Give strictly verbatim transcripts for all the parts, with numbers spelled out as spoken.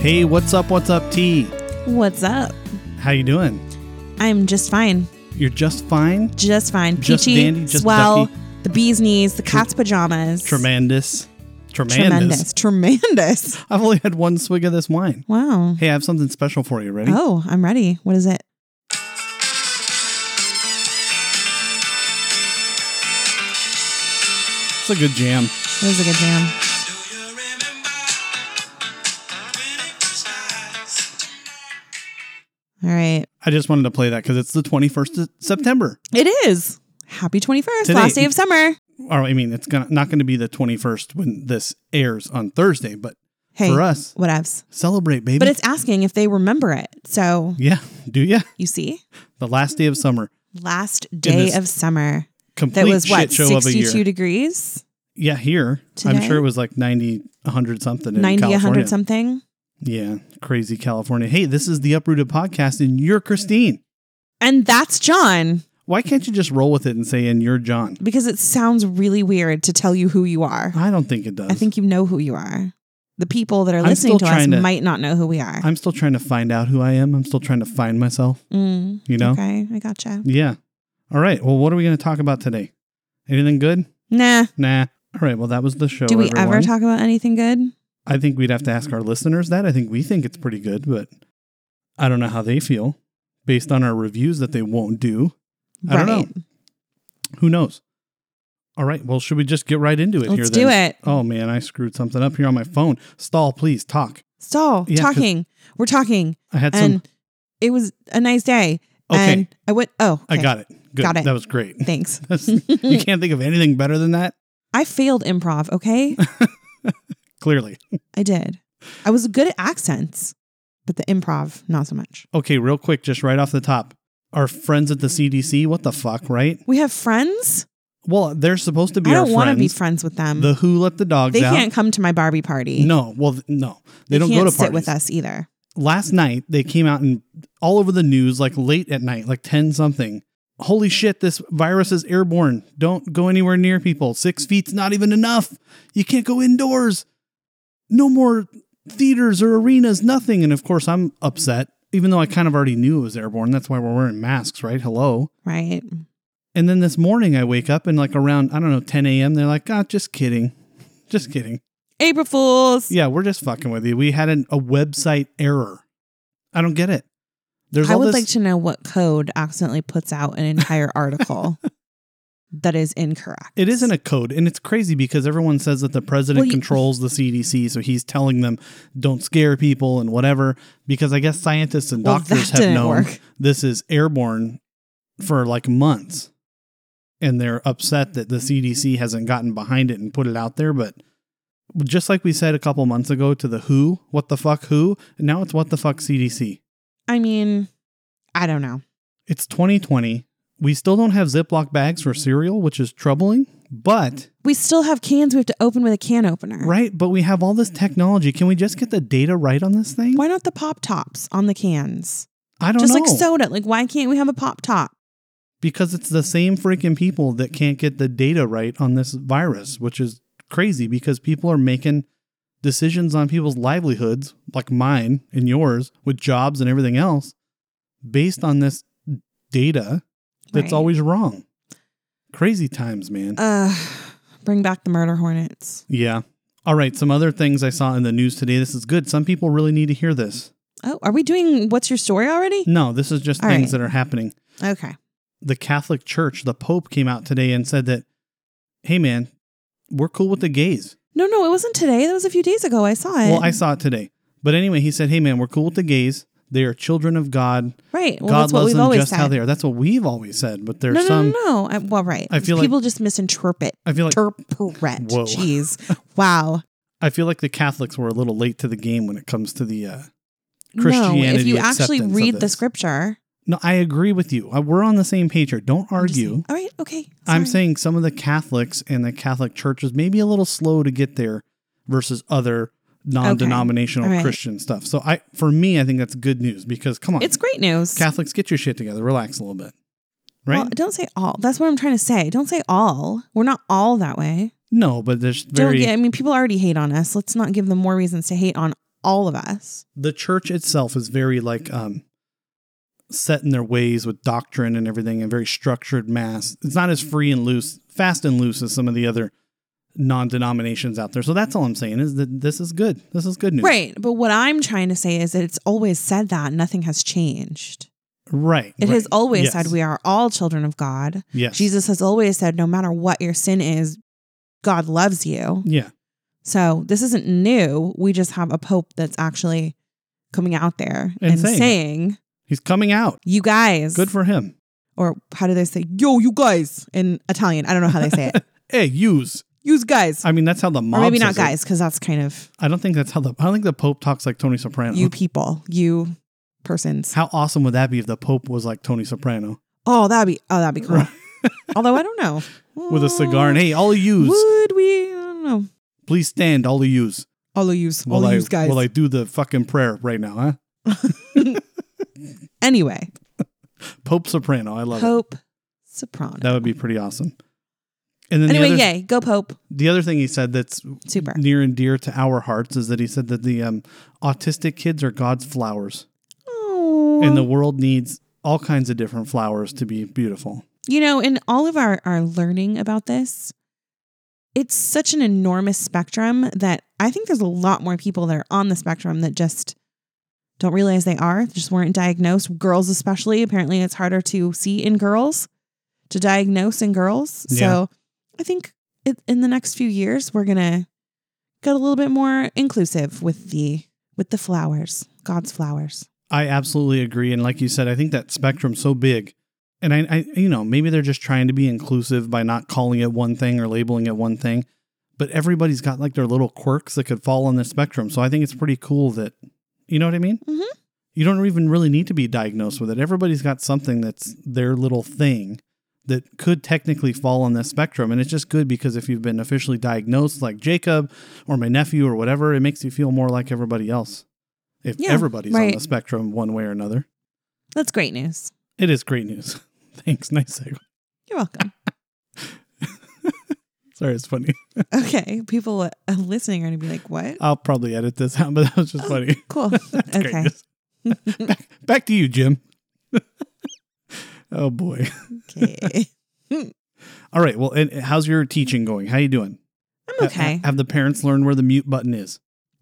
Hey, what's up? What's up, T? What's up? How you doing? I'm just fine. You're just fine? Just fine. Just Peachy, dandy, just swell, ducky. the bee's knees, the cat's pajamas. Tremendous. Tremendous. Tremendous. Tremendous. I've only had one swig of this wine. Wow. Hey, I have something special for you. Ready? Oh, I'm ready. What is it? It's a good jam. It is a good jam. All right. I just wanted to play that because it's the twenty-first of September. It is. Happy twenty-first. Today- Last day of summer. Or I mean, it's gonna not going to be the twenty-first when this airs on Thursday, but Hey, for us, whatevs. celebrate, baby. But it's asking if they remember it. So yeah, do ya? you see? The last day of summer. Last day this of summer. Complete That was what? shit show of a year. sixty-two degrees? Yeah, here. I'm Today? sure it was like ninety, one hundred something in ninety, California. one hundred something? Yeah, crazy California. Hey, this is the Uprooted Podcast, and you're Christine. And that's John. Why can't you just roll with it and say, and you're John? Because it sounds really weird to tell you who you are. I don't think it does. I think you know who you are. The people that are I'm listening still to us trying to- might not know who we are. I'm still trying to find out who I am. I'm still trying to find myself, Mm, you know? Okay, I gotcha. Yeah. All right. Well, what are we going to talk about today? Anything good? Nah. Nah. All right. Well, that was the show. Do we everyone. ever talk about anything good? I think we'd have to ask our listeners that. I think we think it's pretty good, but I don't know how they feel based on our reviews that they won't do. I right. don't know. Who knows? All right. Well, should we just get right into it Let's here do then? it. Oh, man. I screwed something up here on my phone. Stall, please. Talk. Stall. Yeah, 'cause talking. We're talking. I had And some. it was a nice day. Okay. And I went, oh, I okay. got it. Good. Got it. That was great. Thanks. That's- you can't think of anything better than that? I failed improv, okay? Clearly. I did. I was good at accents, but the improv, not so much. Okay, real quick, just right off the top. Our friends at the C D C, what the fuck, right? We have friends? Well, they're supposed to be I our don't want to be friends. friends with them. The Who let the dogs they out. can't come to my Barbie party. No, well, th- no. They, They don't can't go to sit parties. with us either. Last night, they came out and all over the news, like late at night, like ten something. Holy shit, this virus is airborne. Don't go anywhere near people. Six feet's not even enough. You can't go indoors. No more theaters or arenas, nothing. And of course, I'm upset, even though I kind of already knew it was airborne. That's why we're wearing masks, right? Hello. Right. And then this morning I wake up and like around, I don't know, ten a.m., they're like, ah, just kidding. Just kidding. April Fools. Yeah, we're just fucking with you. We had an, a website error. I don't get it. There's I all would this, like to know what code accidentally puts out an entire article that is incorrect. It isn't a code. And it's crazy because everyone says that the president Well, you- controls the C D C. So he's telling them don't scare people and whatever. Because I guess scientists and Well, doctors that have didn't known work. this is airborne for like months. And they're upset that the C D C hasn't gotten behind it and put it out there. But just like we said a couple months ago to the Who, what the fuck Who, and now it's what the fuck C D C. I mean, I don't know. It's twenty twenty. We still don't have Ziploc bags for cereal, which is troubling, but We still have cans we have to open with a can opener. right, but we have all this technology. Can we just get the data right on this thing? Why not the pop tops on the cans? I don't Just know. like soda. Like, why can't we have a pop top? Because it's the same freaking people that can't get the data right on this virus, which is crazy because people are making decisions on people's livelihoods, like mine and yours, with jobs and everything else, based on this data that's Right. always wrong. Crazy times, man. Uh, bring back the murder hornets. Yeah. All right. Some other things I saw in the news today. This is good. Some people really need to hear this. Oh, are we doing What's Your Story already? No, this is just All things right. that are happening. Okay. The Catholic Church, the Pope came out today and said that, hey, man, we're cool with the gays. No, no, it wasn't today. That was a few days ago. I saw it. Well, I saw it today. But anyway, he said, hey, man, we're cool with the gays. They are children of God. right. Well, God that's what loves we've them always just said. how they are. That's what we've always said. But there's no, no, some, no, no. I, well, right. I feel like- people just misinterpret. I feel like, Interpret. Whoa. Jeez. Wow. I feel like the Catholics were a little late to the game when it comes to the uh, No, Christianity if you actually acceptance of read the this. scripture. No, I agree with you. Uh, We're on the same page here. Don't I'm just argue. saying- All right. Okay. I'm sorry. saying some of the Catholics and the Catholic churches may be a little slow to get there versus other non-denominational All right. Christian stuff. So I, for me, I think that's good news because come on, It's great news. Catholics, get your shit together. Relax a little bit. Right? Well, don't say all. That's what I'm trying to say. Don't say all. We're not all that way. No, but there's Don't very, get, I mean, people already hate on us. Let's not give them more reasons to hate on all of us. The church itself is very like um, set in their ways with doctrine and everything, and very structured mass. It's not as free and loose, fast and loose as some of the other non-denominations out there. So that's all I'm saying is that this is good. This is good news. Right. But what I'm trying to say is that it's always said that nothing has changed. Right. It right. has always yes. said we are all children of God. Yes. Jesus has always said no matter what your sin is, God loves you. Yeah. So this isn't new. We just have a pope that's actually coming out there And and, saying saying, he's coming out. you guys. Good for him. Or how do they say, yo, you guys in Italian? I don't know how they say it. Hey, use. Use guys. I mean, that's how the mob Or maybe not says it. guys, because that's kind of I don't think that's how the, I don't think the Pope talks like Tony Soprano. you people, you persons. How awesome would that be if the Pope was like Tony Soprano? Oh, that'd be, oh, that'd be cool. Although I don't know. With a cigar and, hey, all of yous, Would we? I don't know. please stand, all of yous. All of yous. All While of I, yous guys. While I do the fucking prayer right now, huh? Anyway. Pope Soprano. I love Pope Soprano. it. That would be pretty awesome. And then Anyway, the other, yay. Go Pope. the other thing he said that's Super. near and dear to our hearts is that he said that the um, autistic kids are God's flowers. Oh. And the world needs all kinds of different flowers to be beautiful. You know, in all of our, our learning about this, it's such an enormous spectrum that I think there's a lot more people that are on the spectrum that just don't realize they are, just weren't diagnosed. Girls especially. Apparently it's harder to see in girls, to diagnose in girls. Yeah. So I think it, in the next few years, we're going to get a little bit more inclusive with the with the flowers, God's flowers. I absolutely agree. And like you said, I think that spectrum's so big. And I, I, you know, maybe they're just trying to be inclusive by not calling it one thing or labeling it one thing. But everybody's got like their little quirks that could fall on the spectrum. So I think it's pretty cool that, you know what I mean? Mm-hmm. You don't even really need to be diagnosed with it. Everybody's got something that's their little thing that could technically fall on this spectrum. And it's just good because if you've been officially diagnosed like Jacob or my nephew or whatever, it makes you feel more like everybody else. If Yeah, everybody's on right. the spectrum one way or another. That's great news. It is great news. Thanks. Nice segue. You're welcome. Sorry, it's funny. Okay. People uh, listening are going to be like, what? I'll probably edit this out, but that was just Oh, funny. Cool. That's great Okay. news. back, back to you, Jim. Oh, boy. Okay. All right. Well, and how's your teaching going? How you doing? I'm okay. Ha- have the parents learned where the mute button is?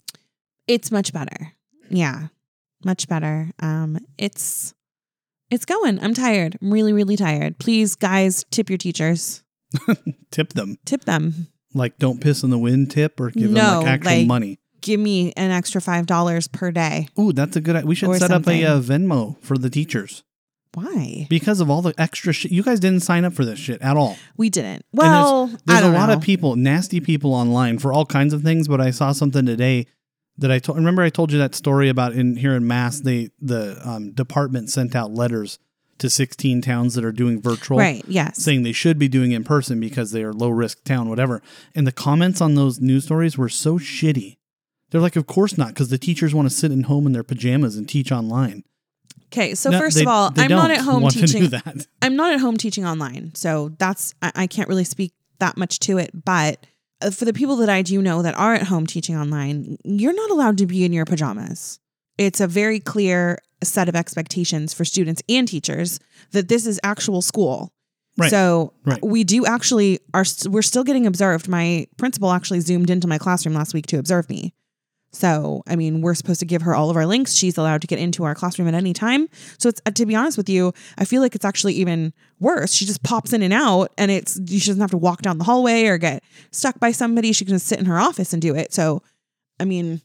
It's much better. Yeah. Much better. Um, it's it's going. I'm tired. I'm really, really tired. Please, guys, tip your teachers. Tip them. Tip them. Like, don't piss in the wind tip or give them No, like actual like- money. Give me an extra five dollars per day. Ooh, that's a good idea. We should Or set something. up a uh, Venmo for the teachers Why? because of all the extra shit. You guys didn't sign up for this shit at all. We didn't. Well, There's I a don't lot know. of people, nasty people online for all kinds of things, but I saw something today that I told, remember I told you that story about in here in Mass, they, the um, department sent out letters to sixteen towns that are doing virtual, Right. Yes. saying they should be doing in person because they are low risk town, whatever. And the comments on those news stories were so shitty. They're like, of course not, because the teachers want to sit at home in their pajamas and teach online. Okay. So No, first they- of all, they I'm not don't at home want to do teaching. that. I'm not at home teaching online. So that's, I, I can't really speak that much to it. But uh, for the people that I do know that are at home teaching online, you're not allowed to be in your pajamas. It's a very clear set of expectations for students and teachers that this is actual school. Right. So Right. we do actually are, st- we're still getting observed. My principal actually zoomed into my classroom last week to observe me. So, I mean, we're supposed to give her all of our links. She's allowed to get into our classroom at any time. So it's, uh, to be honest with you, I feel like it's actually even worse. She just pops in and out and it's, she doesn't have to walk down the hallway or get stuck by somebody. She can just sit in her office and do it. So, I mean,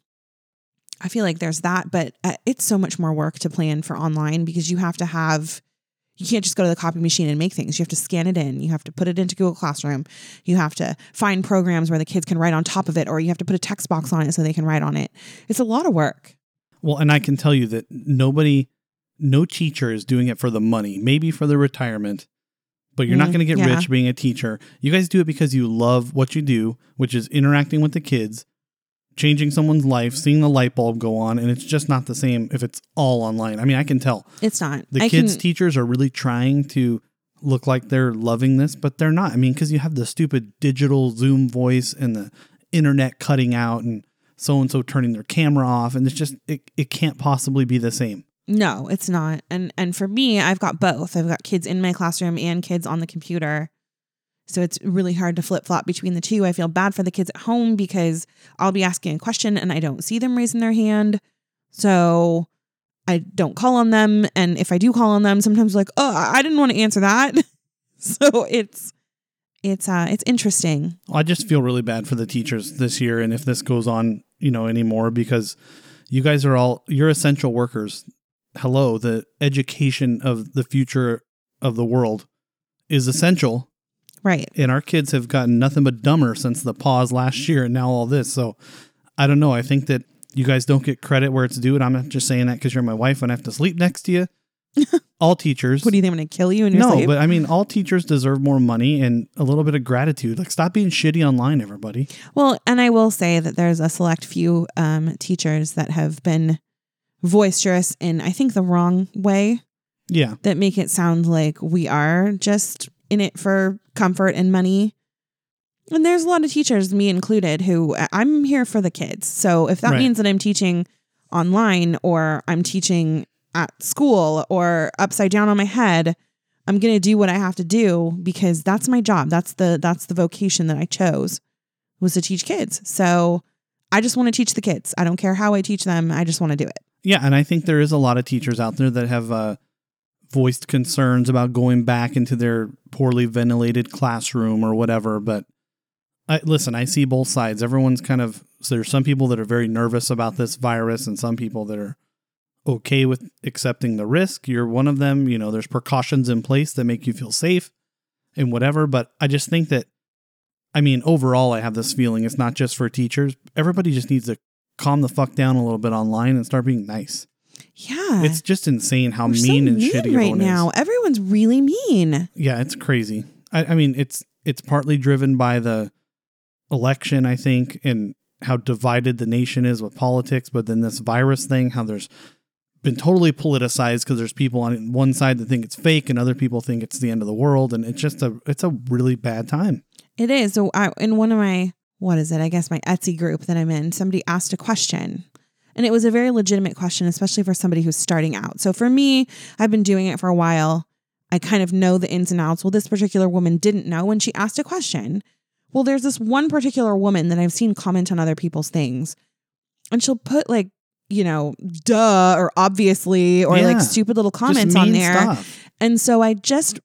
I feel like there's that, but uh, it's so much more work to plan for online because you have to have, you can't just go to the copy machine and make things. You have to scan it in. You have to put it into Google Classroom. You have to find programs where the kids can write on top of it, or you have to put a text box on it so they can write on it. It's a lot of work. Well, and I can tell you that nobody, no teacher is doing it for the money, maybe for the retirement, but you're not Mm, going to get yeah. rich being a teacher. You guys do it because you love what you do, which is interacting with the kids, changing someone's life, seeing the light bulb go on. And it's just not the same if it's all online. I mean, I can tell It's not. the I kids' can, teachers are really trying to look like they're loving this, but they're not. I mean, because you have the stupid digital Zoom voice and the internet cutting out and so-and-so turning their camera off. And it's just, it, it can't possibly be the same. No, it's not. And and for me, I've got both. I've got kids in my classroom and kids on the computer. So it's really hard to flip-flop between the two. I feel bad for the kids at home because I'll be asking a question and I don't see them raising their hand. So I don't call on them. And if I do call on them, sometimes like, oh, I didn't want to answer that. So it's it's uh it's interesting. I just feel really bad for the teachers this year. And if this goes on, you know, anymore, because you guys are all, you're essential workers. Hello, the education of the future of the world is essential. Right. And our kids have gotten nothing but dumber since the pause last year and now all this. So I don't know. I think that you guys don't get credit where it's due. And I'm not just saying that because you're my wife and I have to sleep next to you. All teachers. What do you think? I'm going to kill you in your No, sleep? but I mean, all teachers deserve more money and a little bit of gratitude. Like, stop being shitty online, everybody. Well, and I will say that there's a select few um, teachers that have been boisterous in, I think, the wrong way. Yeah. That make it sound like we are just in it for comfort and money. And there's a lot of teachers, me included, who I'm here for the kids. So if that Right. means that I'm teaching online or I'm teaching at school or upside down on my head, I'm going to do what I have to do because that's my job. That's the that's the vocation that I chose, was to teach kids. So I just want to teach the kids. I don't care how I teach them. I just want to do it. Yeah. And I think there is a lot of teachers out there that have uh, voiced concerns about going back into their poorly ventilated classroom or whatever. But I, listen, I see both sides. Everyone's kind of, so there's some people that are very nervous about this virus and some people that are okay with accepting the risk. You're one of them. You know, there's precautions in place that make you feel safe and whatever. But I just think that, I mean, overall, I have this feeling it's not just for teachers. Everybody just needs to calm the fuck down a little bit online and start being nice. Yeah. It's just insane how We're mean so and mean shitty right everyone now. is. Everyone's really mean. Yeah, it's crazy. I, I mean, it's it's partly driven by the election, I think, and how divided the nation is with politics. But then this virus thing, how there's been totally politicized because there's people on one side that think it's fake and other people think it's the end of the world. And it's just a, it's a really bad time. It is. So I, in one of my, what is it? I guess my Etsy group that I'm in, somebody asked a question and it was a very legitimate question, especially for somebody who's starting out. So for me, I've been doing it for a while. I kind of know the ins and outs. Well, this particular woman didn't know when she asked a question. Well, there's this one particular woman that I've seen comment on other people's things and she'll put like, you know, duh, or obviously, or Yeah. like stupid little comments Just on mean there. stuff. And so I just,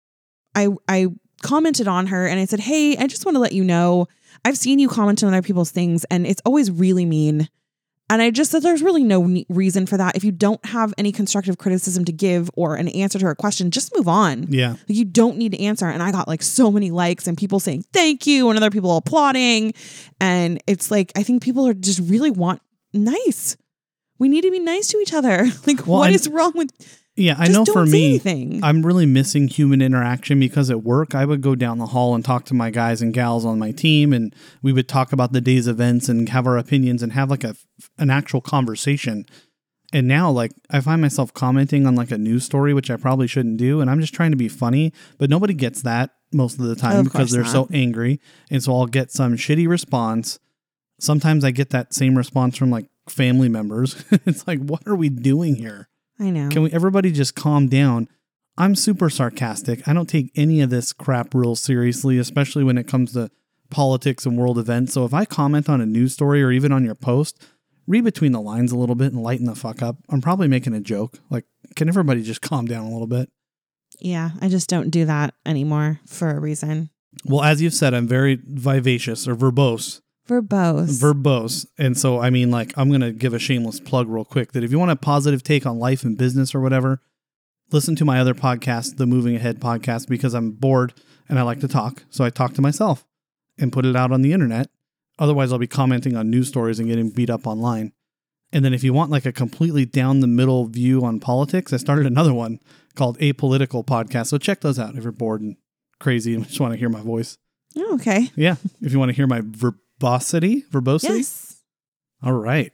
I, I commented on her and I said, hey, I just want to let you know, I've seen you comment on other people's things and it's always really mean. And I just said, there's really no ne- reason for that. If you don't have any constructive criticism to give or an answer to her question, just move on. Yeah. Like, you don't need to answer. And I got like so many likes and people saying thank you and other people applauding. And it's like, I think people are just really want nice. We need to be nice to each other. Like, Well, what and- is wrong with Yeah, I just know don't for say me, anything. I'm really missing human interaction because at work, I would go down the hall and talk to my guys and gals on my team, and we would talk about the day's events and have our opinions and have like a an actual conversation. And now, like, I find myself commenting on like a news story, which I probably shouldn't do, and I'm just trying to be funny, but nobody gets that most of the time Of because course they're not. so angry, and so I'll get some shitty response. Sometimes I get that same response from like family members. It's like, what are we doing here? I know. Can we everybody just calm down? I'm super sarcastic. I don't take any of this crap real seriously, especially when it comes to politics and world events. So if I comment on a news story or even on your post, read between the lines a little bit and lighten the fuck up. I'm probably making a joke. Like, can everybody just calm down a little bit? Yeah, I just don't do that anymore for a reason. Well, as you've said, I'm very vivacious or verbose. Verbose. Verbose. And so, I mean, like, I'm going to give a shameless plug real quick that if you want a positive take on life and business or whatever, listen to my other podcast, the Moving Ahead podcast, because I'm bored and I like to talk. So I talk to myself and put it out on the internet. Otherwise, I'll be commenting on news stories and getting beat up online. And then if you want like a completely down the middle view on politics, I started another one called Apolitical Podcast. So check those out if you're bored and crazy and just want to hear my voice. Oh, okay. Yeah. If you want to hear my verbosity, verbosity. Yes. All right.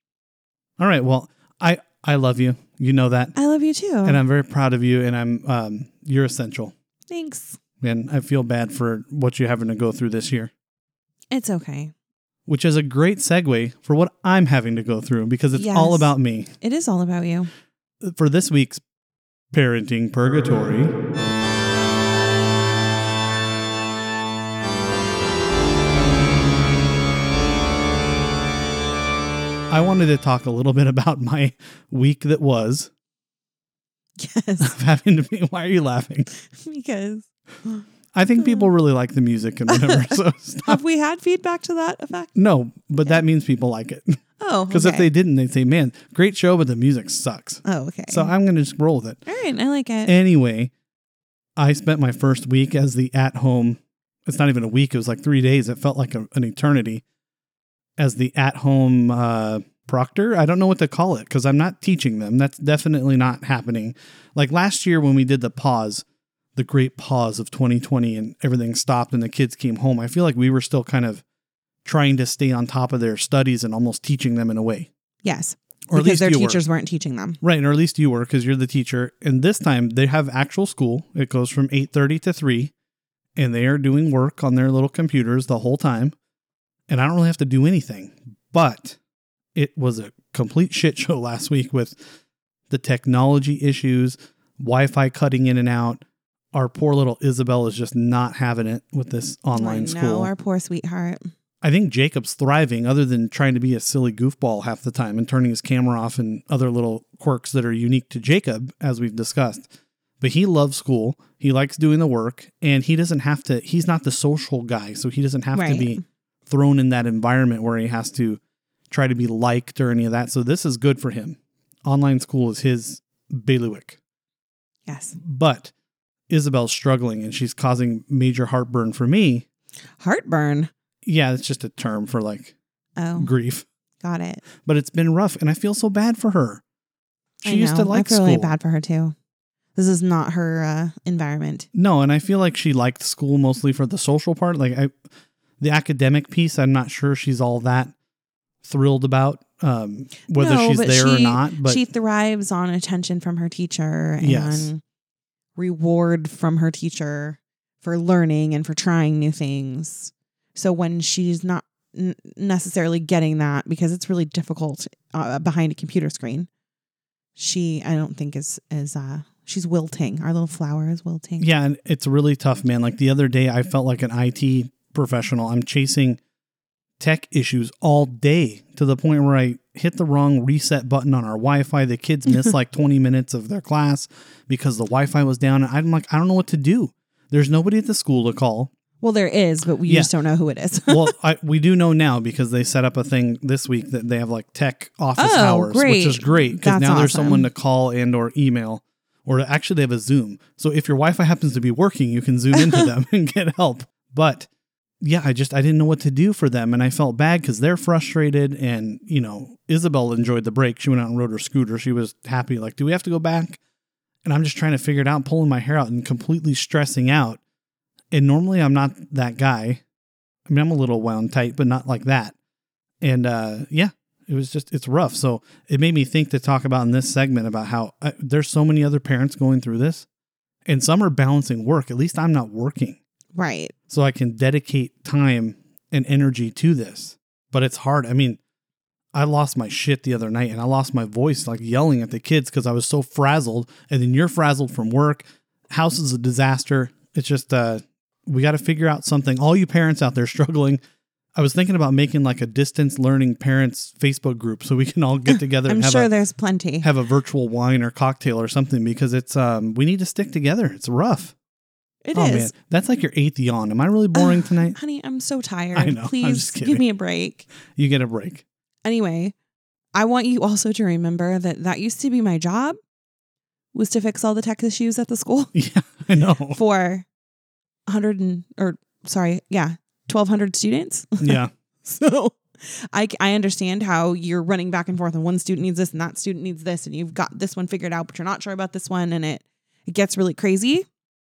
All right. Well, I, I love you. You know that. I love you too. And I'm very proud of you. And I'm, um, you're essential. Thanks. And I feel bad for what you're having to go through this year. It's okay. which is a great segue for what I'm having to go through because it's Yes. all about me. It is all about you. For this week's Parenting Purgatory, I wanted to talk a little bit about my week that was. Yes. Of having to be. Why are you laughing? Because I think people really like the music and whatever. So stop. have we had feedback to that effect? No, but that means people like it. Oh, Because okay. if they didn't, they'd say, man, great show, but the music sucks. Oh, okay. So I'm going to just roll with it. All right. I like it. Anyway, I spent my first week as the at-home, it's not even a week, it was like three days. It felt like a, an eternity as the at-home uh, proctor. I don't know what to call it because I'm not teaching them. That's definitely not happening. Like last year when we did the pause, the great pause of twenty twenty and everything stopped and the kids came home, I feel like we were still kind of trying to stay on top of their studies and almost teaching them in a way. Yes. Or at because least their you teachers were. weren't teaching them. Right, or at least you were because you're the teacher. And this time they have actual school. It goes from eight thirty to three, and they are doing work on their little computers the whole time. And I don't really have to do anything. But it was a complete shit show last week with the technology issues, Wi-Fi cutting in and out. Our poor little Isabel is just not having it with this online I school. know, our poor sweetheart. I think Jacob's thriving other than trying to be a silly goofball half the time and turning his camera off and other little quirks that are unique to Jacob, as we've discussed. But he loves school. He likes doing the work and he doesn't have to, he's not the social guy. So he doesn't have Right. to be thrown in that environment where he has to try to be liked or any of that. So this is good for him. Online school is his bailiwick. Yes. But Isabel's struggling and she's causing major heartburn for me. Heartburn. Yeah, it's just a term for like Oh, grief. got it. But it's been rough and I feel so bad for her. She I used to know. like I feel school. really bad for her too. This is not her uh, environment. No, and I feel like she liked school mostly for the social part. Like I, the academic piece, I'm not sure she's all that thrilled about, um, whether No, she's but there she, or not. But she thrives on attention from her teacher and Yes. reward from her teacher for learning and for trying new things. So when she's not n- necessarily getting that, because it's really difficult uh, behind a computer screen, she, I don't think is, is, uh, she's wilting. Our little flower is wilting. yeah, and it's really tough, man. Like the other day, I felt like an I T professional. I'm chasing tech issues all day to the point where I hit the wrong reset button on our Wi-Fi. The kids miss like twenty minutes of their class because the Wi-Fi was down. And I'm like, I don't know what to do. There's nobody at the school to call. Well, there is, but we Yeah. just don't know who it is. Well, I, we do know now because they set up a thing this week that they have like tech office Oh, hours, great. which is great because That's now there's awesome. someone to call and or email, or actually they have a Zoom. So if your Wi-Fi happens to be working, you can zoom into them and get help. But yeah, I just I didn't know what to do for them, and I felt bad because they're frustrated. And you know, Isabel enjoyed the break. She went out and rode her scooter. She was happy. Like, do we have to go back? And I'm just trying to figure it out, pulling my hair out and completely stressing out. And normally I'm not that guy. I mean, I'm a little wound tight, but not like that. And uh, yeah, it was just, it's rough. So it made me think to talk about in this segment about how uh, there's so many other parents going through this and some are balancing work. At least I'm not working. Right. So I can dedicate time and energy to this. But it's hard. I mean, I lost my shit the other night and I lost my voice like yelling at the kids because I was so frazzled. And then you're frazzled from work. House is a disaster. It's just, uh, we got to figure out something. All you parents out there struggling. I was thinking about making like a distance learning parents Facebook group so we can all get together I'm and have, sure a, there's plenty. have a virtual wine or cocktail or something because it's, um, we need to stick together. It's rough. It oh is. man, that's like your eighth yawn. Am I really boring tonight? Honey, I'm so tired. I know. I'm Please just kidding. give me a break. You get a break. Anyway, I want you also to remember that that used to be my job, was to fix all the tech issues at the school Yeah, I know. for one hundred and, or sorry, yeah, twelve hundred students. Yeah. So I, I understand how you're running back and forth and one student needs this and that student needs this and you've got this one figured out, but you're not sure about this one and it, it gets really crazy.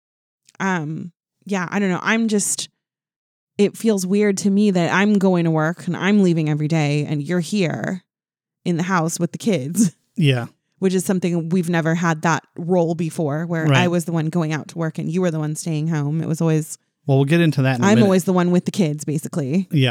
Um, yeah, I don't know. I'm just, it feels weird to me that I'm going to work and I'm leaving every day and you're here in the house with the kids, Yeah. which is something we've never had that role before where Right. I was the one going out to work and you were the one staying home. It was always, Well, we'll get into that in a I'm minute. always the one with the kids basically. Yeah.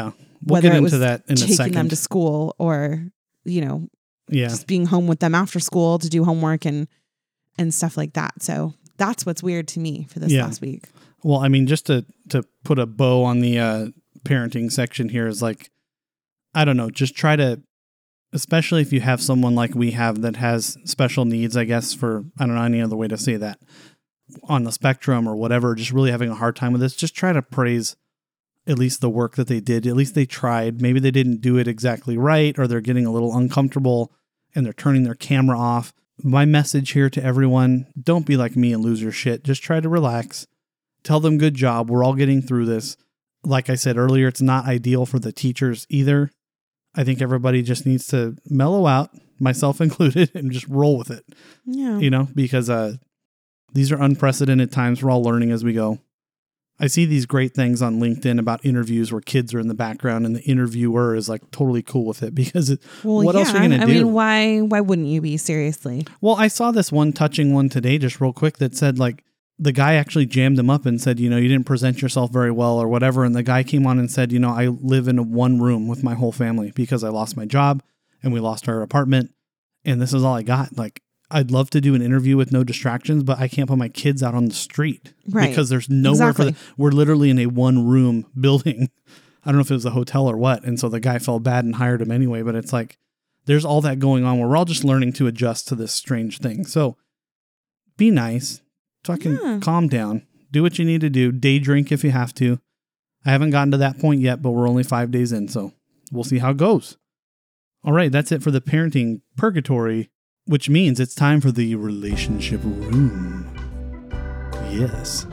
We'll whether get it into was that in a taking second. them to school or, you know, yeah. just being home with them after school to do homework and and stuff like that. So that's what's weird to me for this Yeah. last week. Well, I mean, just to, to put a bow on the uh, parenting section here is like, I don't know, just try to, especially if you have someone like we have that has special needs, I guess, for, I don't know any other way to say that, on the spectrum or whatever, just really having a hard time with this, just try to praise at least the work that they did. At least they tried. Maybe they didn't do it exactly right, or they're getting a little uncomfortable and they're turning their camera off. My message here to everyone, don't be like me and lose your shit. Just try to relax. Tell them good job. We're all getting through this. Like I said earlier, it's not ideal for the teachers either. I think everybody just needs to mellow out, myself included, and just roll with it. Yeah. You know, because uh, these are unprecedented times. We're all learning as we go. I see these great things on LinkedIn about interviews where kids are in the background and the interviewer is like totally cool with it because it, Well, what yeah. else are you going to I do? mean, why why wouldn't you be, seriously? Well, I saw this one touching one today, just real quick, that said like the guy actually jammed him up and said, you know, you didn't present yourself very well or whatever. And the guy came on and said, you know, I live in one room with my whole family because I lost my job and we lost our apartment. And this is all I got. Like, I'd love to do an interview with no distractions, but I can't put my kids out on the street Right. because there's nowhere Exactly. for the, we're literally in a one room building. I don't know if it was a hotel or what. And so the guy felt bad and hired him anyway, but it's like, there's all that going on where we're all just learning to adjust to this strange thing. So be nice, fucking Yeah. calm down, do what you need to do, day drink if you have to. I haven't gotten to that point yet, but we're only five days in. So we'll see how it goes. All right. That's it for the parenting purgatory, which means it's time for the relationship room. Yes.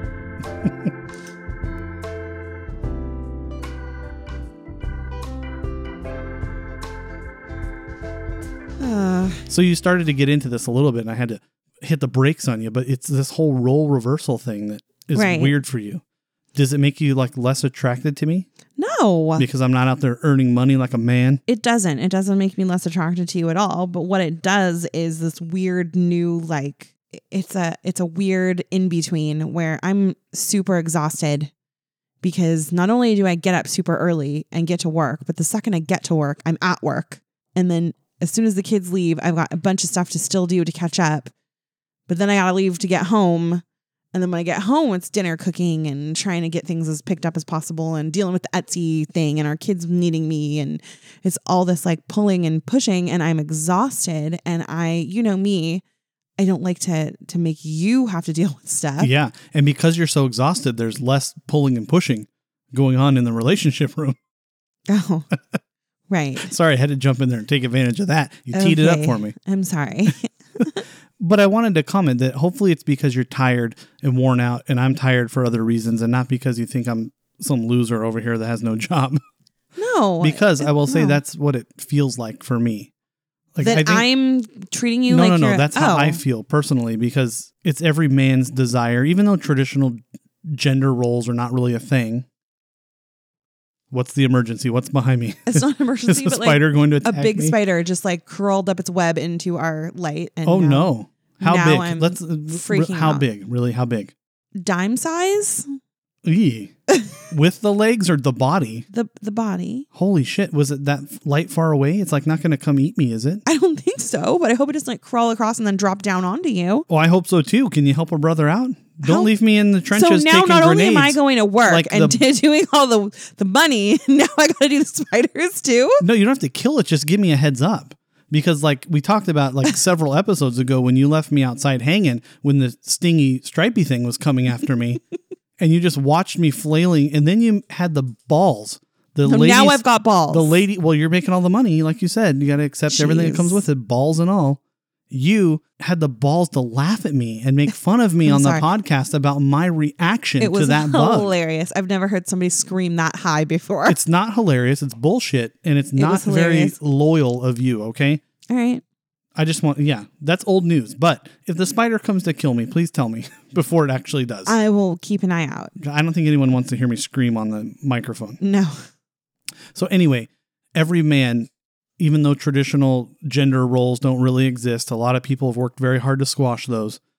Uh, So you started to get into this a little bit and I had to hit the brakes on you, but it's this whole role reversal thing that is Right. weird for you. Does it make you like less attracted to me no, because I'm not out there earning money like a man? it doesn't. It doesn't make me less attracted to you at all. But what it does is this weird new, like, it's a it's a weird in between where I'm super exhausted because not only do I get up super early and get to work, but the second I get to work, I'm at work. And then as soon as the kids leave, I've got a bunch of stuff to still do to catch up. But then I got to leave to get home. And then when I get home, it's dinner cooking and trying to get things as picked up as possible and dealing with the Etsy thing and our kids needing me. And it's all this like pulling and pushing and I'm exhausted. And I, you know me, I don't like to to make you have to deal with stuff. Yeah. And because you're so exhausted, there's less pulling and pushing going on in the relationship room. Oh, right. Sorry, I had to jump in there and take advantage of that. You teed it up Okay. for me. I'm sorry. But I wanted to comment that hopefully it's because you're tired and worn out and I'm tired for other reasons and not because you think I'm some loser over here that has no job. No. Because I will say no. that's what it feels like for me. Like that I think, I'm treating you no, like no, no. you're- That's how oh. I feel personally because it's every man's desire, even though traditional gender roles are not really a thing. What's the emergency? What's behind me? It's not an Is emergency, a but spider like going to a attack big me? spider just like curled up its web into our light. And Oh now no! How now big? I'm Let's. freaking how out. big? Really? How big? Dime size, Eee. With the legs or the body? the the body. Holy shit! Was it that light far away? It's like not going to come eat me, is it? I don't think so, but I hope it doesn't like crawl across and then drop down onto you. Oh, I hope so too. Can you help a brother out? Don't How- leave me in the trenches. So now taking not only grenades. am I going to work like and the- doing all the the money, now I got to do the spiders too. No, you don't have to kill it. Just give me a heads up. Because like we talked about like several episodes ago when you left me outside hanging when the stingy stripey thing was coming after me and you just watched me flailing and then you had the balls. The So ladies, now I've got balls. the lady, well, you're making all the money. Like you said, you got to accept everything that Jeez. comes with it, balls and all. You had the balls to laugh at me and make fun of me I'm on sorry. the podcast about my reaction It was to that bug. hilarious. I've never heard somebody scream that high before. It's not hilarious. It's bullshit. And it's not was very hilarious. loyal of you. Okay. All right. I just want, yeah, that's old news. But if the spider comes to kill me, please tell me before it actually does. I, I will keep an eye out. don't think anyone wants to hear me scream on the microphone. No. So anyway, every man, even though traditional gender roles don't really exist, a lot of people have worked very hard to squash those.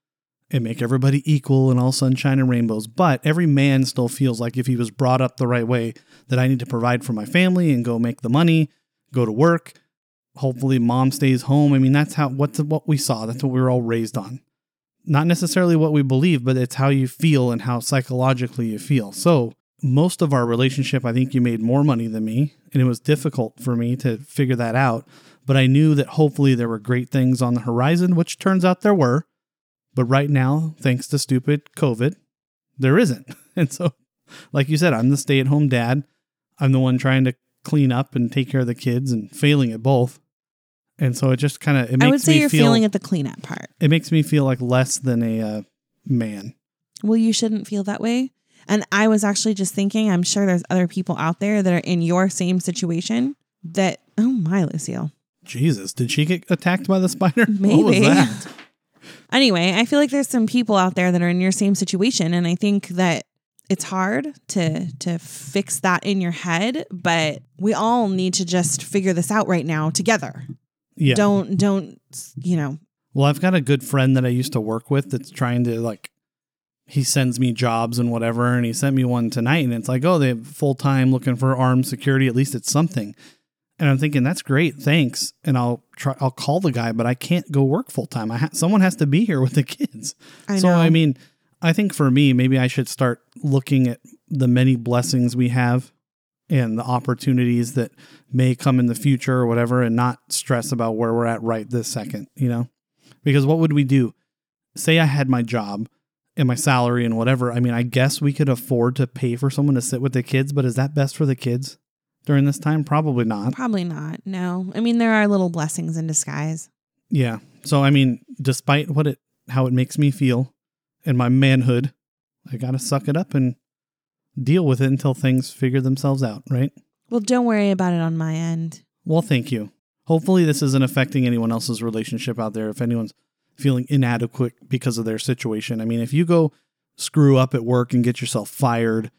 and make everybody equal and all sunshine and rainbows. But every man still feels like if he was brought up the right way, that I need to provide for my family and go make the money, go to work. Hopefully mom stays home. I mean, that's how, what's what we saw. That's what we were all raised on. Not necessarily what we believe, but it's how you feel and how psychologically you feel. So most of our relationship, I think you made more money than me, and it was difficult for me to figure that out. But I knew that hopefully there were great things on the horizon, which turns out there were. But right now, thanks to stupid COVID, there isn't. And so, like you said, I'm the stay-at-home dad. I'm the one trying to clean up and take care of the kids and failing at both. And so it just kind of, it makes me I would say me you're feel, feeling at the cleanup part. It makes me feel like less than a uh, man. Well, you shouldn't feel that way. And I was actually just thinking, I'm sure there's other people out there that are in your same situation that, oh my, Lucille. Jesus, did she get attacked by the spider? Maybe. What was that? Anyway, I feel like there's some people out there that are in your same situation. And I think that it's hard to to fix that in your head, but we all need to just figure this out right now together. Yeah. Don't, don't, you know. Well, I've got a good friend that I used to work with that's trying to like, he sends me jobs and whatever. And he sent me one tonight and it's like, oh, they have full time looking for armed security. At least it's something. And I'm thinking, that's great. Thanks. And I'll try, I'll call the guy, but I can't go work full time. I ha- someone has to be here with the kids. I so, know. I mean, I think for me, maybe I should start looking at the many blessings we have and the opportunities that may come in the future or whatever, and not stress about where we're at right this second, you know? Because what would we do? Say I had my job and my salary and whatever. I mean, I guess we could afford to pay for someone to sit with the kids, but is that best for the kids during this time? Probably not. Probably not. No. I mean, there are little blessings in disguise. Yeah. So, I mean, despite what it, how it makes me feel and my manhood, I got to suck it up and deal with it until things figure themselves out, right? Well, don't worry about it on my end. Well, thank you. Hopefully this isn't affecting anyone else's relationship out there. If anyone's feeling inadequate because of their situation. I mean, if you go screw up at work and get yourself fired,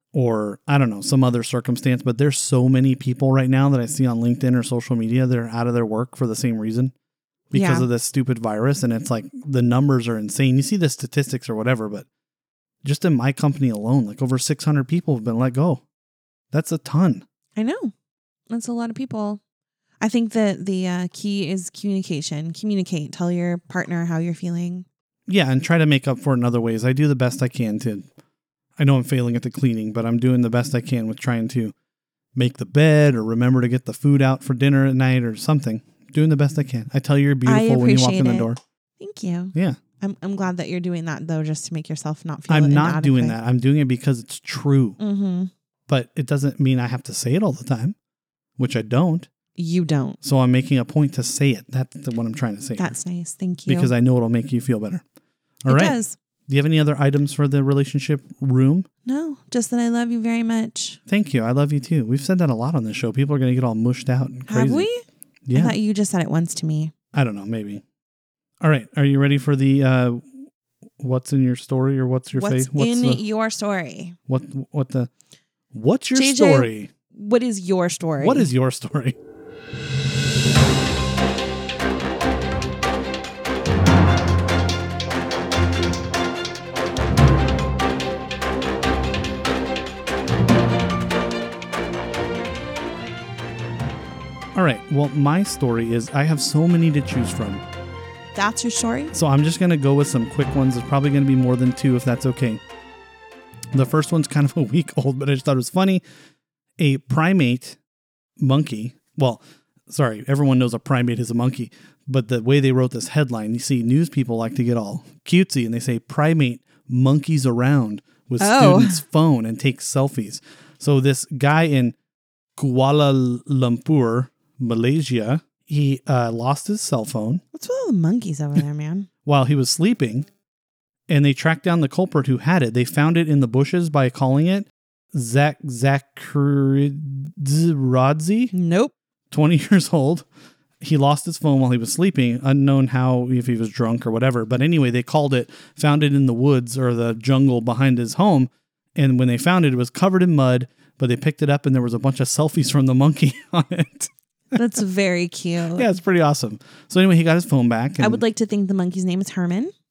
or I don't know, some other circumstance, but there's so many people right now that I see on LinkedIn or social media that are out of their work for the same reason because Yeah. of this stupid virus. And it's like the numbers are insane. You see the statistics or whatever, but just in my company alone, like over six hundred people have been let go. That's a ton. I know. That's a lot of people. I think that the uh, key is communication. Communicate. Tell your partner how you're feeling. Yeah, and try to make up for it in other ways. I do the best I can to, I know I'm failing at the cleaning, but I'm doing the best I can with trying to make the bed or remember to get the food out for dinner at night or something. Doing the best I can. I tell you you're beautiful when you walk in the it. door. Thank you. Yeah. I'm I'm glad that you're doing that, though, just to make yourself not feel I'm not inadequate. doing that. I'm doing it because it's true. Mm-hmm. But it doesn't mean I have to say it all the time, which I don't. You don't. So I'm making a point to say it. That's what I'm trying to say. That's here. Nice. Thank you. Because I know it'll make you feel better. All it right. does. Do you have any other items for the relationship room? No, just that I love you very much. Thank you. I love you too. We've said that a lot on this show. People are going to get all mushed out and crazy. Have we? Yeah. I thought you just said it once to me. I don't know. Maybe. All right. Are you ready for the uh, what's in your story or what's your What's face? What's in the, your story? what? What the? What's your J J, story? What is your story? What is your story? All right. Well, my story is I have so many to choose from. That's your story? So I'm just going to go with some quick ones. There's probably going to be more than two if that's okay. The first one's kind of a week old, but I just thought it was funny. A primate monkey. Well, sorry, everyone knows a primate is a monkey, but the way they wrote this headline, you see news people like to get all cutesy and they say primate monkeys around with Oh. students' phone and takes selfies. So this guy in Kuala Lumpur, Malaysia, he uh, lost his cell phone What's with all the monkeys over there, man? while he was sleeping, and they tracked down the culprit who had it. They found it in the bushes by calling it Zach Zakharadze, Nope. twenty years old. He lost his phone while he was sleeping, unknown how, if he was drunk or whatever. But anyway, they called it, found it in the woods or the jungle behind his home. And when they found it, it was covered in mud, but they picked it up and there was a bunch of selfies from the monkey on it. That's very cute. Yeah, it's pretty awesome. So anyway, he got his phone back. And I would like to think the monkey's name is Herman.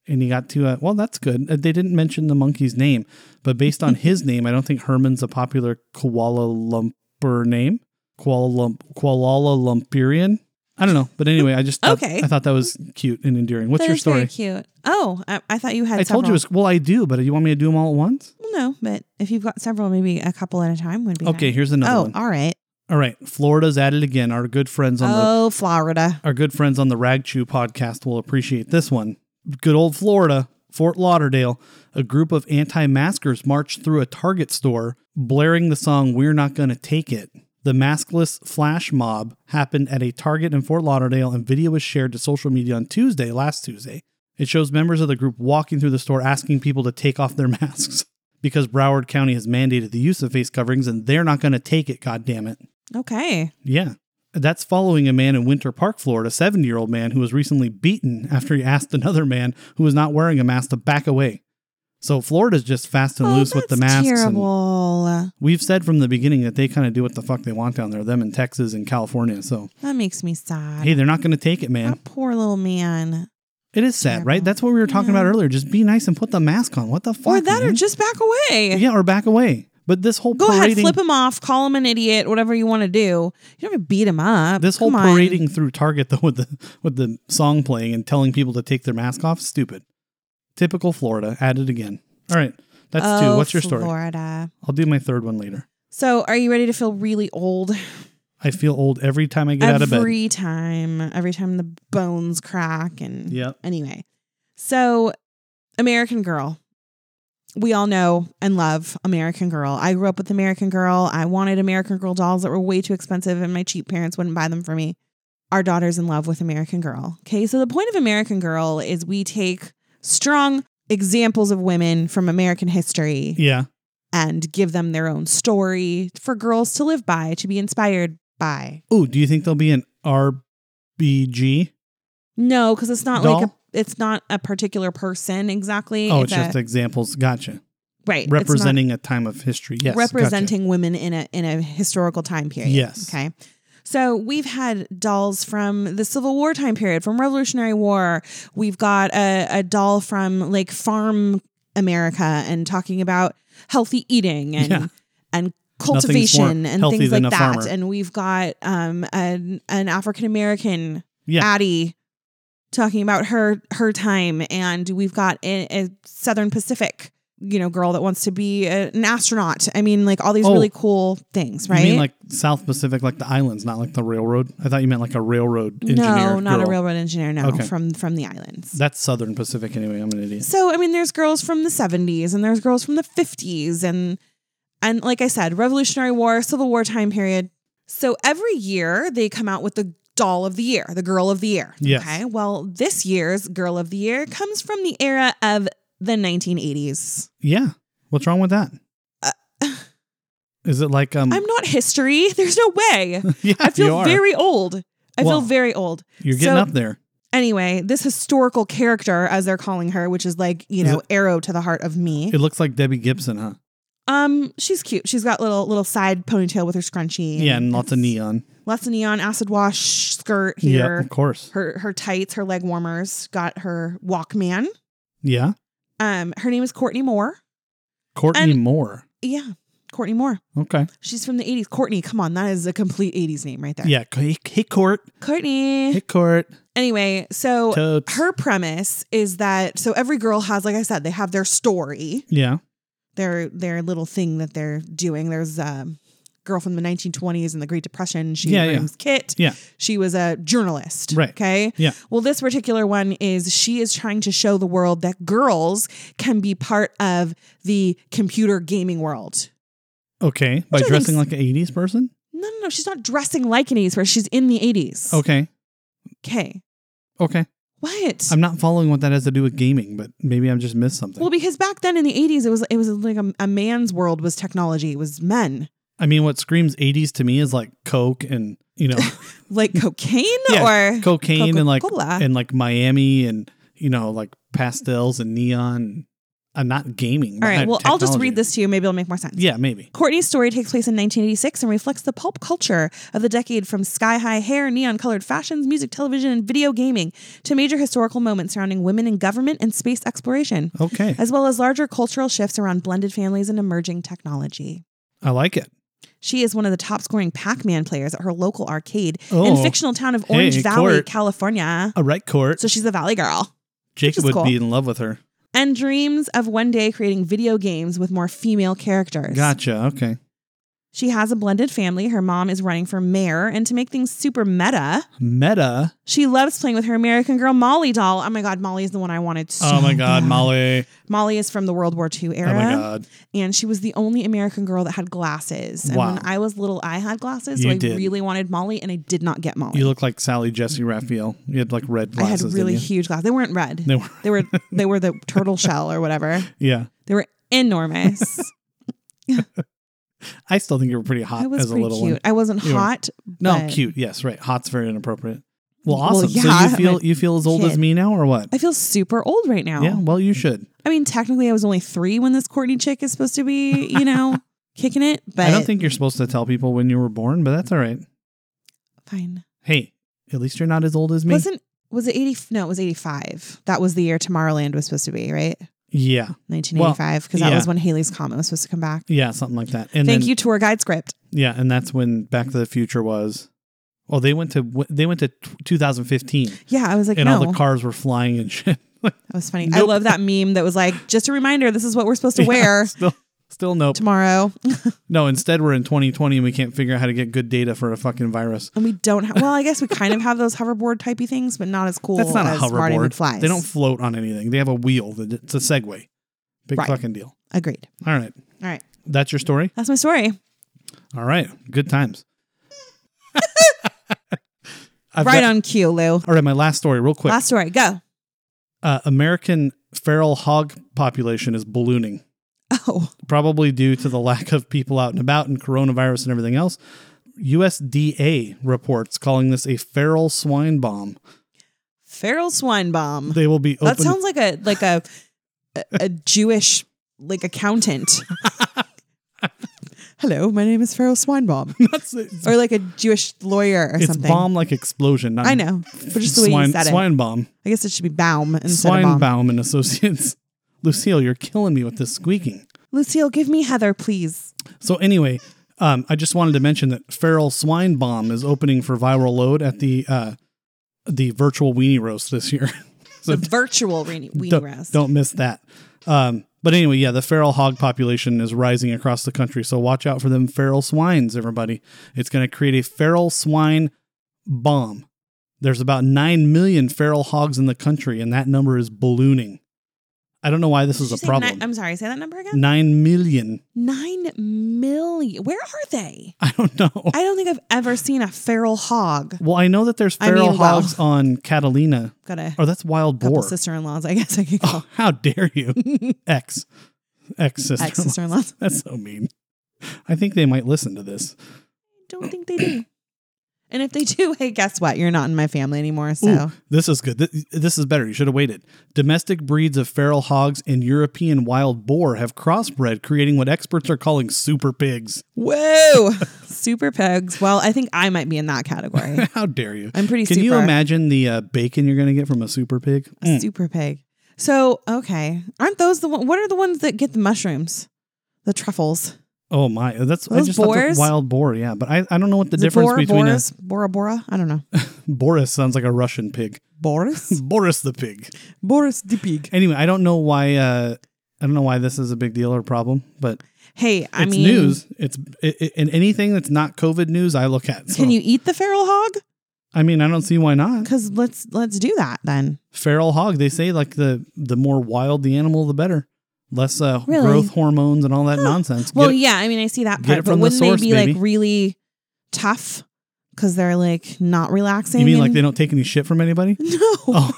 and he got to, uh, well, that's good. Uh, They didn't mention the monkey's name, but based on his name, I don't think Herman's a popular Kuala Lumpur name. Kuala, Lump- Kuala Lumpurian. I don't know. But anyway, I just thought, Okay. I thought that was cute and endearing. What's That your is very story? cute. Oh, I, I thought you had I told you it several. was, well, I do, but you want me to do them all at once? Well, no, but if you've got several, maybe a couple at a time would be Okay, nice. here's another Oh, one. all right. All right. Florida's at it again. Our good friends on the Oh, Florida. Our good friends on the Rag Chew podcast will appreciate this one. Good old Florida, Fort Lauderdale. A group of anti-maskers marched through a Target store, blaring the song "We're Not Gonna Take It." The maskless flash mob happened at a Target in Fort Lauderdale, and video was shared to social media on Tuesday, last Tuesday. It shows members of the group walking through the store asking people to take off their masks because Broward County has mandated the use of face coverings, and they're not going to take it, goddammit. Okay. Yeah. That's following a man in Winter Park, Florida, a seventy-year-old man who was recently beaten after he asked another man who was not wearing a mask to back away. So Florida's just fast and Oh, loose with the that's masks. And terrible. we've said from the beginning that they kind of do what the fuck they want down there, them in Texas and California. So, That makes me sad. hey, they're not going to take it, man. That poor little man. It is sad, right? Terrible. That's what we were talking Yeah. about earlier. Just be nice and put the mask on. What the fuck? Or that, man? or just back away. Yeah, or back away. But this whole Go parading, ahead, flip him off, call him an idiot, whatever you want to do. You don't have to beat him up. this whole Come on. parading through Target though with the with the song playing and telling people to take their mask off, stupid. Typical Florida. At it again. All right, that's oh, two. What's your story? Florida. I'll do my third one later. So, are you ready to feel really old? I feel old every time I get out of bed. Every time, every time the bones crack. And Yep. anyway, so American Girl. We all know and love American Girl. I grew up with American Girl. I wanted American Girl dolls that were way too expensive, and my cheap parents wouldn't buy them for me. Our daughter's in love with American Girl. Okay, so the point of American Girl is we take strong examples of women from American history Yeah. and give them their own story for girls to live by, to be inspired by. Oh, do you think there'll be an R B G? No, because it's not Doll? like a it's not a particular person exactly. Oh, it's, a- just examples. Gotcha. right. it's not Representing a time of history. Yes. representing women in a in a historical time period. Yes. Okay. So we've had dolls from the Civil War time period, from Revolutionary War. We've got a, a doll from like farm America and talking about healthy eating and Yeah. and more cultivation and healthy things than like a that. farmer. And we've got um an, an African American Yeah. Addie talking about her her time, and we've got a, a Southern Pacific, you know, girl that wants to be a, an astronaut. I mean, like all these Oh. really cool things, right? You mean like South Pacific, like the islands, not like the railroad? I thought you meant like a railroad engineer. no, not girl. a railroad engineer. No, Okay. from from the islands. That's Southern Pacific anyway. I'm an idiot. So I mean, there's girls from the seventies and there's girls from the fifties and and like I said, Revolutionary War, Civil War time period. So every year they come out with the doll of the year, the girl of the year. Yes. Okay. Well, this year's girl of the year comes from the era of the nineteen eighties. Yeah. What's wrong with that? Uh, Is it like um? I'm not history. There's no way. yeah, I you feel are. very old. I Well, feel very old. You're getting so- up there. Anyway, this historical character, as they're calling her, which is like, you Is know, it- arrow to the heart of me. It looks like Debbie Gibson, huh? Um, she's cute. She's got little little side ponytail with her scrunchie. Yeah, and lots of neon. Lots of neon, acid wash skirt Yeah, here. of course. Her her tights, her leg warmers. Got her Walkman. Yeah, Um, her name is Courtney Moore. Courtney And- Moore. Yeah, Courtney Moore. Okay. She's from the eighties. Courtney, come on, that is a complete eighties name right there. Yeah. Hey, hey Court. Courtney. Hey, Court. Anyway, so Totes. her premise is that so every girl has, like I said, they have their story. Yeah. Their their little thing that they're doing. There's a girl from the nineteen twenties and the Great Depression. She Yeah, her yeah. name's Kit. Yeah. She was a journalist. Right. Okay. Yeah. Well, this particular one is she is trying to show the world that girls can be part of the computer gaming world. Okay. By Which I dressing think's- like an eighties person? No, no, no. She's not dressing like an eighties person. She's in the eighties. Okay. Okay. Okay. What? I'm not following what that has to do with gaming, but maybe I've just missed something. Well, because back then in the eighties, it was it was like a, a man's world was technology. It was men. I mean, what screams eighties to me is like Coke and, you know, Like cocaine yeah, or cocaine and like Coca-Cola? and like Miami and, you know, like pastels and neon. I'm not gaming. All right. but Well, I'll just technology. read this to you. Maybe it'll make more sense. Yeah, maybe. Courtney's story takes place in nineteen eighty-six and reflects the pulp culture of the decade, from sky-high hair, neon-colored fashions, music, television, and video gaming to major historical moments surrounding women in government and space exploration, Okay. as well as larger cultural shifts around blended families and emerging technology. I like it. She is one of the top-scoring Pac-Man players at her local arcade Oh. in fictional town of Orange Hey, Valley, Court. California. All right, Court. So she's a Valley girl. Jacob is would cool. be in love with her. And dreams of one day creating video games with more female characters. Gotcha. Okay. She has a blended family. Her mom is running for mayor. And to make things super meta, Meta. she loves playing with her American Girl Molly doll. Oh my God, Molly is the one I wanted so Oh my God, bad. Molly. Molly is from the World War Two era. Oh my God. And she was the only American girl that had glasses. And Wow. when I was little, I had glasses. So You I did. really wanted Molly, and I did not get Molly. You look like Sally Jesse Raphael. You had like red I had glasses. really didn't you? huge glasses. They weren't red. They were. They were they were the turtle shell or whatever. Yeah. They were enormous. I still think you were pretty hot I was as a pretty little cute. one. I wasn't You were. hot. No, but cute. Yes, right. Hot's very inappropriate. Well, Well, awesome. yeah, so you feel I'm a you feel as old as kid. me now, or what? I feel super old right now. Yeah. Well, you should. I mean, technically, I was only three when this Courtney chick is supposed to be, you know, kicking it. But I don't think you're supposed to tell people when you were born, but that's all right. fine. Hey, at least you're not as old as me. Wasn't was it eighty? No, it was eighty-five. That was the year Tomorrowland was supposed to be, right? Yeah. nineteen eighty-five, because that yeah. was when Haley's Comet was supposed to come back. Yeah, something like that. And Thank then, you, tour guide script. Yeah, and that's when Back to the Future was. Oh, they went to they went to two thousand fifteen, Yeah, I was like, and no, all the cars were flying and shit. that was funny. I Nope. love that meme that was like, just a reminder, this is what we're supposed to Yeah, wear Still, still nope. tomorrow. No, instead we're in twenty twenty and we can't figure out how to get good data for a fucking virus. And we don't have, well, I guess we kind of have those hoverboard typey things, but not as cool That's not a as Marty hoverboard. McFly's. They don't float on anything. They have a wheel. that- It's a Segway. Big Right. fucking deal. Agreed. All right. All right. That's your story? That's my story. All right. Good times. I've right got- on cue, Lou. All right. My last story, real quick. Last story. Go. uh, American feral hog population is ballooning, Oh, probably due to the lack of people out and about and coronavirus and everything else. U S D A reports calling this a feral swine bomb. feral swine bomb. They will be open. That sounds like a like a a, a Jewish like accountant. Hello, my name is Feral Swinebomb. That's it's, Or like a Jewish lawyer or it's something. bomb like explosion. Not I know, but just the way swine, you said it. swine bomb. I guess it should be Baum instead of bomb. Swinebaum and Associates. Lucille, you're killing me with this squeaking. Lucille, give me Heather, please. So anyway, um, I just wanted to mention that Feral Swine Bomb is opening for viral load at the uh, the virtual weenie roast this year. so The virtual weenie, weenie don't, roast. don't miss that. Um, but anyway, yeah, the feral hog population is rising across the country. So watch out for them feral swines, everybody. It's going to create a feral swine bomb. There's about nine million feral hogs in the country, and that number is ballooning. I don't know why this Did is you a say problem. Nine, I'm sorry, say that number again? Nine million. Nine million. Where are they? I don't know. I don't think I've ever seen a feral hog. Well, I know that there's I feral mean, well. hogs on Catalina. Got a Oh, that's wild couple boar. sister-in-laws, I guess I could call. Oh, how dare you? Ex. Ex sister. Ex-sister-in-laws. That's so mean. I think they might listen to this. Don't think they do. And if they do, hey, guess what? You're not in my family anymore. So Ooh, this is good. This, this is better. You should have waited. Domestic breeds of feral hogs and European wild boar have crossbred, creating what experts are calling super pigs. whoa, super pigs. Well, I think I might be in that category. How dare you? I'm pretty Can super. you imagine the uh, bacon you're going to get from a super pig? A Mm. super pig. So okay, aren't those the one? What are the ones that get the mushrooms? The truffles. Oh my! That's I Those just thought boars? the wild boar. Yeah, but I, I don't know what the Is it difference Bora, between Boris, Bora Bora? I don't know. a Boris sounds like a Russian pig. Boris. Boris the pig. Boris the pig. Anyway, I don't know why. Uh, I don't know why this is a big deal or problem, but Hey, I it's mean, news. It's it, it, and anything that's not COVID news, I look at. So. Can you eat the feral hog? I mean, I don't see why not. Because let's let's do that then. Feral hog. They say like the the more wild the animal, the better. Less uh, Really? growth hormones and all that nonsense. Well, Get it- yeah, I mean, I see that get part, it but from the wouldn't source, they be baby. like really tough because they're like not relaxing? you mean like and- they don't take any shit from anybody? No, Oh,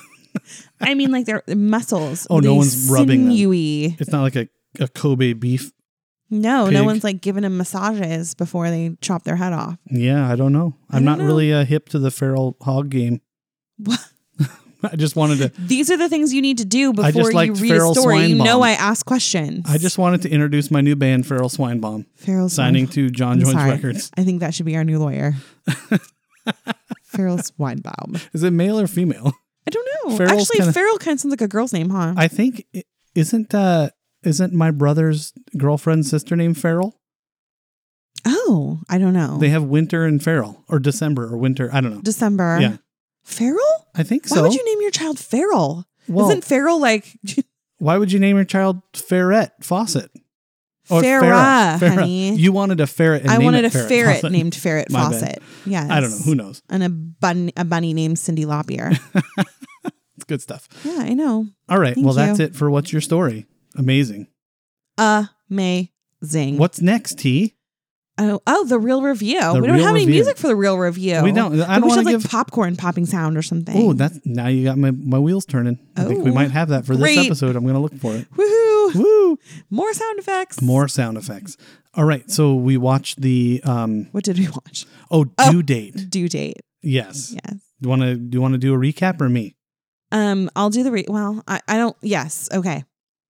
I mean like their muscles. Oh, no they one's rubbing them. sinewy. it's not like a, a Kobe beef. No, no pig. one's like giving them massages before they chop their head off. Yeah, I don't know. I I'm don't not know. really uh, hip to the feral hog game. What? I just wanted to. These are the things you need to do I just before you liked read Farrell a story. You Swinebomb. know I ask questions. I just wanted to introduce my new band, Farrell Swinebomb, Farrell signing Swine- to John I'm Jones sorry. Records. I think that should be our new lawyer. Farrell Swinebomb. Is it male or female? I don't know. Farrell's Actually, kinda- Farrell kind of sounds like a girl's name, huh? I think it, isn't uh isn't my brother's girlfriend's sister named Farrell? oh, I don't know. They have Winter and Farrell, or December or Winter. I don't know. December. Yeah, Farrell? I think Why so. would you name your child Farrell? Well, Isn't Farrell like why would you name your child Ferret Fawcett? Or Farrah, Farrah. honey? You wanted a ferret. And I name wanted it a ferret Fawcett. named Ferret My bad. Fawcett. Yes. I don't know. Who knows? And a bun a bunny named Cindy Lopier. It's good stuff. yeah, I know. All right. Thank well, that's you. it for What's Your Story? Amazing. Amazing. What's next, T? Oh, oh, the real review. The we don't real have any review. music for the real review. We don't. I Maybe don't we should want to have give. like popcorn popping sound or something. Oh, that's now you got my, my wheels turning. I think we Oh, might have that for great. this episode. I'm going to look for it. Woohoo! Woo! More sound effects. More sound effects. All right. So we watched the um What did we watch? oh due Oh. date. Due date. Yes. Yes. Do you want to do you want to do a recap or me? Um, I'll do the re- well. I, I don't. Yes. Okay.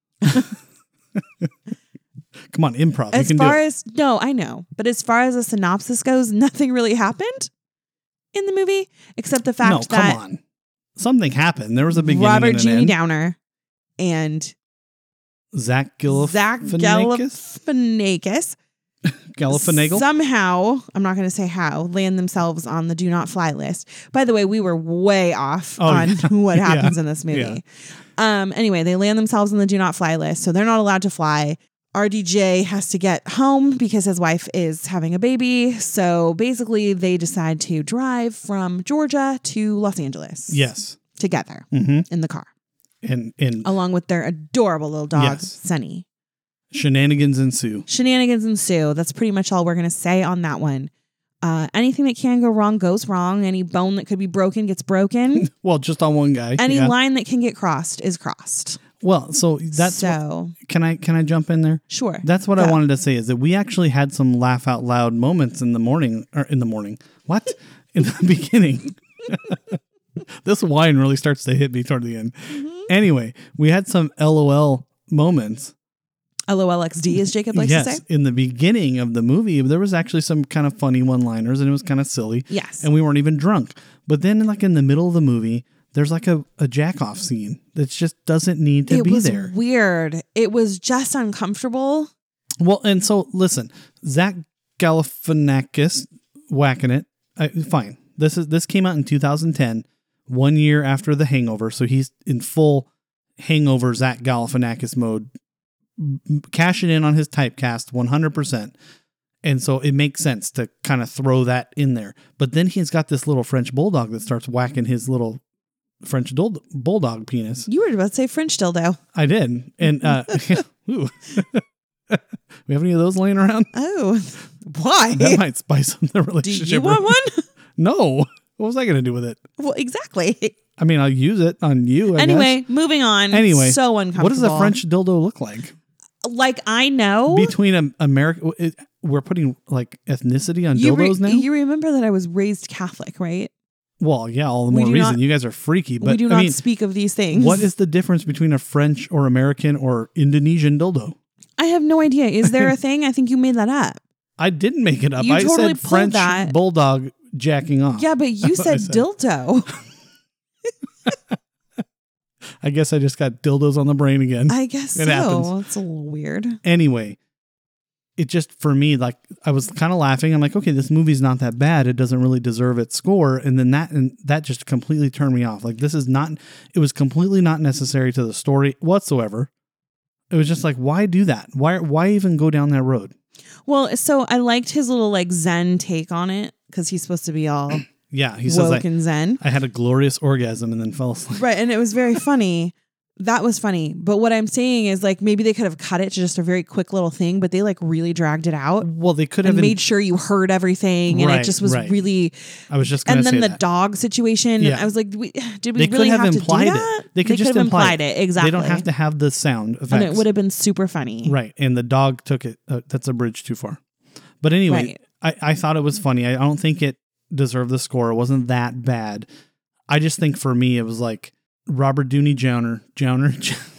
Come on, improv. As you can far do it. as no, I know, but as far as a synopsis goes, nothing really happened in the movie except the fact No, that come on. Something happened. There was a beginning Robert and an Jimmy end. Downer and Zach Galifianakis. Zach Galifianakis Galifianagle. somehow, I'm not going to say how, land themselves on the do not fly list. By the way, we were way off Oh, on yeah. what happens Yeah. in this movie. Yeah. Um, anyway, they land themselves on the do not fly list, so they're not allowed to fly. R D J has to get home because his wife is having a baby. So basically, they decide to drive from Georgia to Los Angeles. Yes. Together Mm-hmm. in the car, And and along with their adorable little dog, Yes. Sunny. shenanigans ensue. Shenanigans ensue. That's pretty much all we're going to say on that one. Uh, anything that can go wrong goes wrong. Any bone that could be broken gets broken. Well, just on one guy. Any yeah. line that can get crossed is crossed. Well, so that's what- so can I can I jump in there? sure. That's what Go. I wanted to say is that we actually had some laugh out loud moments in the morning or in the morning. What? In the beginning. This wine really starts to hit me toward the end. Mm-hmm. Anyway, we had some LOL moments. L O L X D, as Jacob likes yes, to say. in the beginning of the movie, there was actually some kind of funny one-liners and it was kind of silly. Yes. And we weren't even drunk. But then like in the middle of the movie, there's like a, a jack-off scene that just doesn't need to it be was there. weird. It was just uncomfortable. Well, and so listen, Zach Galifianakis whacking it. I, fine. This is this came out in two thousand ten, one year after The Hangover. So he's in full Hangover Zach Galifianakis mode, m- cashing in on his typecast one hundred percent. And so it makes sense to kind of throw that in there. But then he's got this little French bulldog that starts whacking his little French dul- bulldog penis. You were about to say French dildo. I did. And uh, ooh. We have any of those laying around? Oh, why? That might spice up the Do relationship. you want one? No. What was I going to do with it? Well, exactly. I mean, I'll use it on you. I Anyway, guess. moving on. Anyway, so uncomfortable. What does a French dildo look like? Like I know. Between a, America, it, we're putting like ethnicity on you dildos re- now. You remember that I was raised Catholic, right? Well, yeah, all the We more do reason. not- you guys are freaky. But we do I not mean, speak of these things. what is the difference between a French or American or Indonesian dildo? I have no idea. Is there a thing? I think you made that up. I didn't make it up. You I totally said pulled French that. bulldog jacking off. Yeah, but you That's what I said said. dildo. I guess I just got dildos on the brain again. I guess It so. happens. It's a little weird. Anyway, it just, for me, like, I was kind of laughing. I'm like, okay, this movie's not that bad. It doesn't really deserve its score. And then that, and that just completely turned me off. Like, this is not, it was completely not necessary to the story whatsoever. It was just like, why do that? Why, why even go down that road? Well, so I liked his little like Zen take on it because he's supposed to be all Yeah. He says, woke I, and Zen. I had a glorious orgasm and then fell asleep. Right. And it was very funny. That was funny. But what I'm saying is like maybe they could have cut it to just a very quick little thing, but they like really dragged it out Well, they could have and in- made sure you heard everything. And Right, it just was right. really. I was just going And to then say the that. dog situation. Yeah. I was like, we, did we They could really have have, implied to do it. that? They could just have imply implied it. Exactly. They don't have to have the sound effects. And it would have been super funny. Right. And the dog took it. Uh, that's a bridge too far. But anyway, Right. I, I thought it was funny. I don't think it deserved the score. It wasn't that bad. I just think for me, it was like, Robert Downey Junior Junior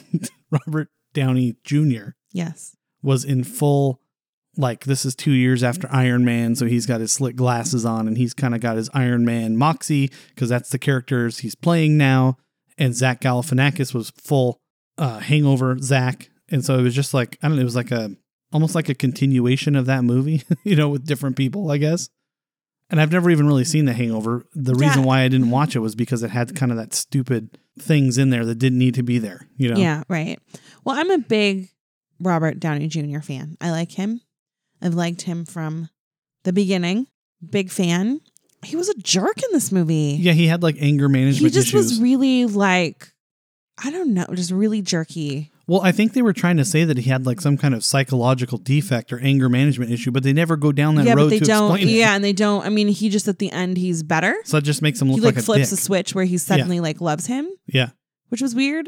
Robert Downey Junior Yes. was in full, like, this is two years after Iron Man, so he's got his slick glasses on, and he's kind of got his Iron Man moxie, because that's the characters he's playing now. And Zach Galifianakis was full uh, hangover Zach. And so it was just like, I don't know, it was like a, almost like a continuation of that movie, you know, with different people, I guess. And I've never even really seen The Hangover. The Yeah. reason why I didn't watch it was because it had kind of that stupid things in there that didn't need to be there, you know? Yeah, right. Well, I'm a big Robert Downey Junior fan. I like him. I've liked him from the beginning. Big fan. He was a jerk in this movie. Yeah, he had like anger management He just issues. was really like, I don't know, just really jerky. Well, I think they were trying to say that he had like some kind of psychological defect or anger management issue, but they never go down that yeah, road but they to don't. explain it. Yeah, and they don't. I mean, he just at the end, he's better. So it just makes him look He like, like a flips dick. a switch where he suddenly like loves him, Yeah. which was weird.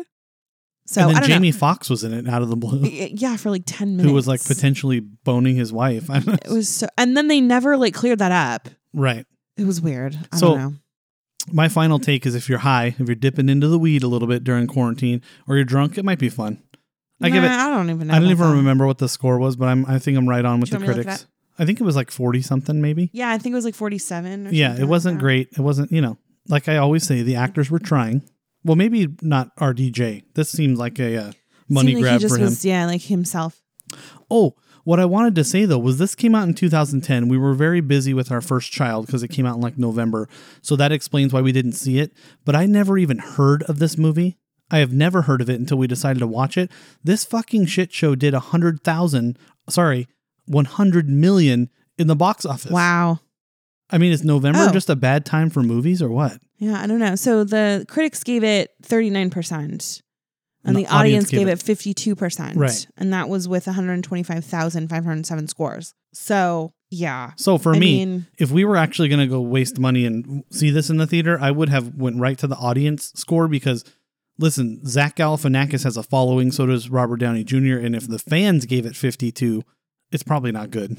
So and then I don't Jamie know. Foxx was in it out of the blue, Yeah, for like ten minutes. who was like potentially boning his wife. I don't know. It was so, and then they never like cleared that up. Right. It was weird. I So- don't know. My final take is if you're high, if you're dipping into the weed a little bit during quarantine, or you're drunk, it might be fun. I give it. Nah, I don't even know. I don't about even that. remember what the score was, but I'm. I think I'm right on with Do you the want me to look it critics. I think it was like forty something, maybe. Yeah, I think it was like forty-seven. Or Yeah, something it wasn't like that. great. It wasn't. You know, like I always say, the actors were trying. Well, maybe not R D J. This seems like a uh, money Seemed like grab he just for him. was, yeah, like himself. Oh, what I wanted to say though was this came out in two thousand ten. We were very busy with our first child because it came out in like November. So that explains why we didn't see it. But I never even heard of this movie. I have never heard of it until we decided to watch it. This fucking shit show did a hundred thousand, sorry, one hundred million in the box office. Wow. I mean, is November Oh. just a bad time for movies or what? Yeah, I don't know. So the critics gave it thirty-nine percent. And, And the, audience, gave it fifty-two percent. Right. And that was with one hundred twenty-five thousand five hundred seven scores. So, yeah. So for I me, mean- if we were actually going to go waste money and see this in the theater, I would have went right to the audience score because, listen, Zach Galifianakis has a following, so does Robert Downey Junior And if the fans gave it fifty-two, it's probably not good.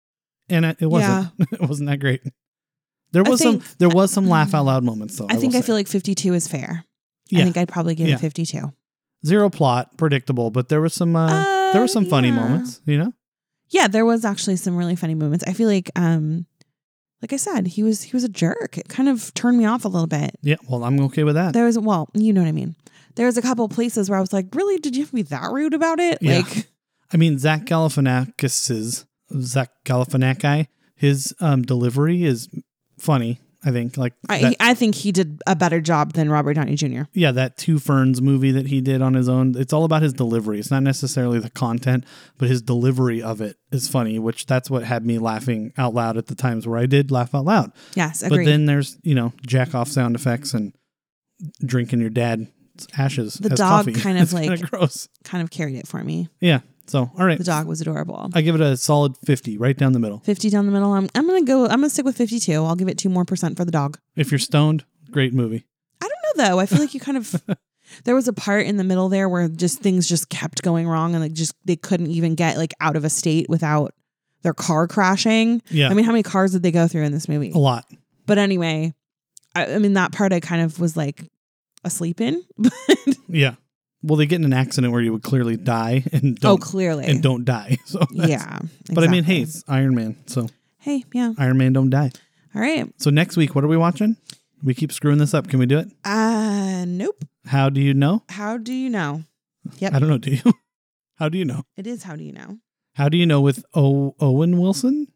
And it, it wasn't. it wasn't that great. There I was think- some. There was some laugh out loud moments, though. I think will I say. feel like fifty-two is fair. Yeah. I think I'd probably give Yeah. it fifty-two. Zero plot, predictable, but there was some. Uh, Uh, there were some funny yeah. moments. You know. Yeah, there was actually some really funny moments. I feel like, um, like I said, he was he was a jerk. It kind of turned me off a little bit. Yeah. Well, I'm okay with that. There was, well, you know what I mean. There was a couple places where I was like, really, did you have to be that rude about it? Yeah. Like, I mean, Zach Galifianakis's Zach Galifianakis, his um, delivery is funny. I think like I, that, I think he did a better job than Robert Downey Junior yeah, that Two Ferns movie that he did on his own. It's all about his delivery. It's not necessarily the content, but his delivery of it is funny, which that's what had me laughing out loud at the times where I did laugh out loud. Yes, But agreed. then there's you know jack off sound effects and drinking your dad's ashes. The as dog coffee. kind of, It's like- kinda gross. kind of carried it for me. Yeah. So all right, The dog was adorable. I give it a solid fifty, right down the middle. fifty down the middle. I'm I'm gonna go. I'm gonna stick with fifty-two. I'll give it two more percent for the dog. If you're stoned, great movie. I don't know though. I feel like you kind of. There was a part in the middle there where just things just kept going wrong and like just they couldn't even get like out of a state without their car crashing. Yeah. I mean, how many cars did they go through in this movie? A lot. But anyway, I, I mean that part I kind of was like asleep in. Yeah. Well, they get in an accident where you would clearly die and oh, don't clearly. and don't die. So that's- Yeah. But I mean, hey, exactly. it's Iron Man. So Hey, yeah. Iron Man don't die. All right. So next week, what are we watching? We keep screwing this up. Can we do it? Uh nope. How do you know? How do you know? Yep. I don't know. Do you? How do you know? It is how do you know? How do you know with o- Owen Wilson?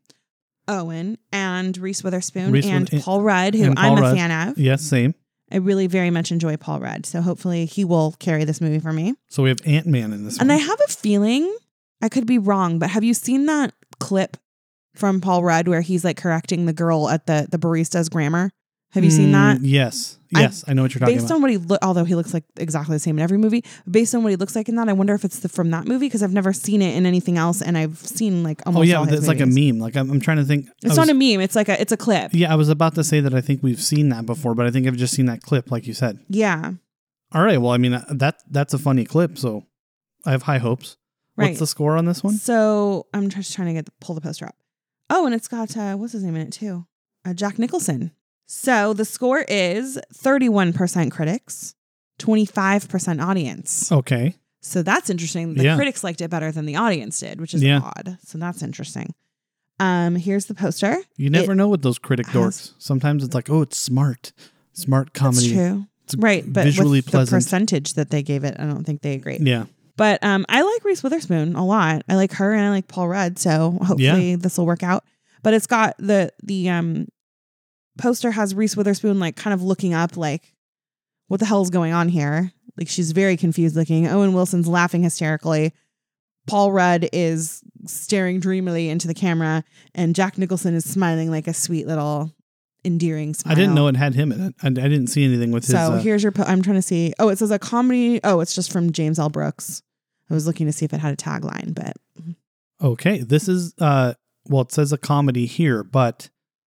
Owen and Reese Witherspoon Reese and With- Paul Rudd, who and Paul I'm a Rudd. fan of. Yes, same. I really very much enjoy Paul Rudd. So hopefully he will carry this movie for me. So we have Ant-Man in this And one. I have a feeling, I could be wrong, but have you seen that clip from Paul Rudd where he's like correcting the girl at the, the barista's grammar? Have you seen Mm, that? Yes. I- Yes. I, know what you're talking Based about. on what he look, although he looks like exactly the same in every movie, based on what he looks like in that, I wonder if it's the, from that movie because I've never seen it in anything else, and I've seen like almost Oh, yeah. all his It's like a movies. meme. Like I'm, I'm trying to think. It's I not was- a meme. It's like a it's a clip. Yeah, I was about to say that I think we've seen that before, but I think I've just seen that clip, like you said. Yeah, All right. Well, I mean, that that's a funny clip, so I have high hopes. right. What's the score on this one? So I'm just trying to get the, pull the poster up. Oh, and it's got uh, what's his name in it too? Uh, Jack Nicholson. So the score is thirty-one percent critics, twenty-five percent audience. Okay. So that's interesting. The Yeah. critics liked it better than the audience did, which is Yeah. odd. So that's interesting. Um, here's the poster. You never It know with those critic has- dorks. Sometimes it's like, oh, it's smart. Smart That's comedy. true. It's Right. But visually with pleasant. the percentage that they gave it, I don't think they agree. Yeah. But um, I like Reese Witherspoon a lot. I like her and I like Paul Rudd. So hopefully this will work out. But it's got the the um poster has Reese Witherspoon like kind of looking up like, what the hell is going on here? Like she's very confused looking. Owen Wilson's laughing hysterically. Paul Rudd is staring dreamily into the camera, and Jack Nicholson is smiling like a sweet little endearing smile. I didn't know it had him in it. I, I didn't see anything with his. So uh, here's your. Po- I'm trying to see. Oh, it says a comedy. Oh, it's just from James L. Brooks. I was looking to see if it had a tagline, but Okay. This is, uh, well, it says a comedy here, but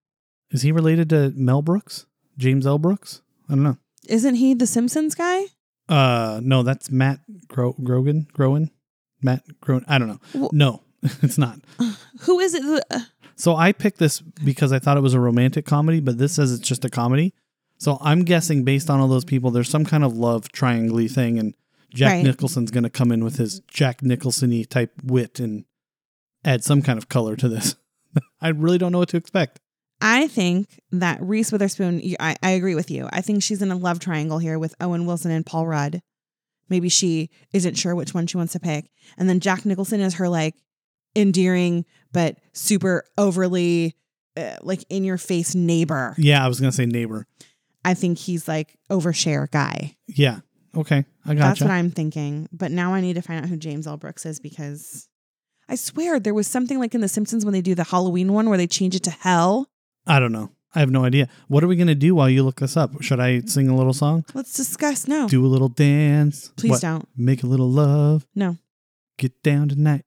is he related to Mel Brooks? James L. Brooks? I don't know. isn't he the Simpsons guy? Uh, no, that's Matt Gro- Grogan. Groen? Matt Groen. I don't know. Well- no, it's not. Who is it? that- uh, So I picked this because I thought it was a romantic comedy, but this says it's just a comedy. So I'm guessing based on all those people, there's some kind of love triangle thing, and Jack Right. Nicholson's going to come in with his Jack Nicholson-y type wit and add some kind of color to this. I really don't know what to expect. I think that Reese Witherspoon. y- I, I agree with you. I think she's in a love triangle here with Owen Wilson and Paul Rudd. Maybe she isn't sure which one she wants to pick, and then Jack Nicholson is her like endearing but super overly uh, like in your face neighbor. Yeah, I was going to say neighbor. I think he's like overshare guy. Yeah. Okay. I That's gotcha. what I'm thinking. But now I need to find out who James L. Brooks is, because I swear there was something like in The Simpsons when they do the Halloween one where they change it to hell. I don't know. I have no idea. What are we going to do while you look this up? Should I sing a little song? Let's discuss. No, Do a little dance? please What? don't. Make a little love? No. Get down tonight.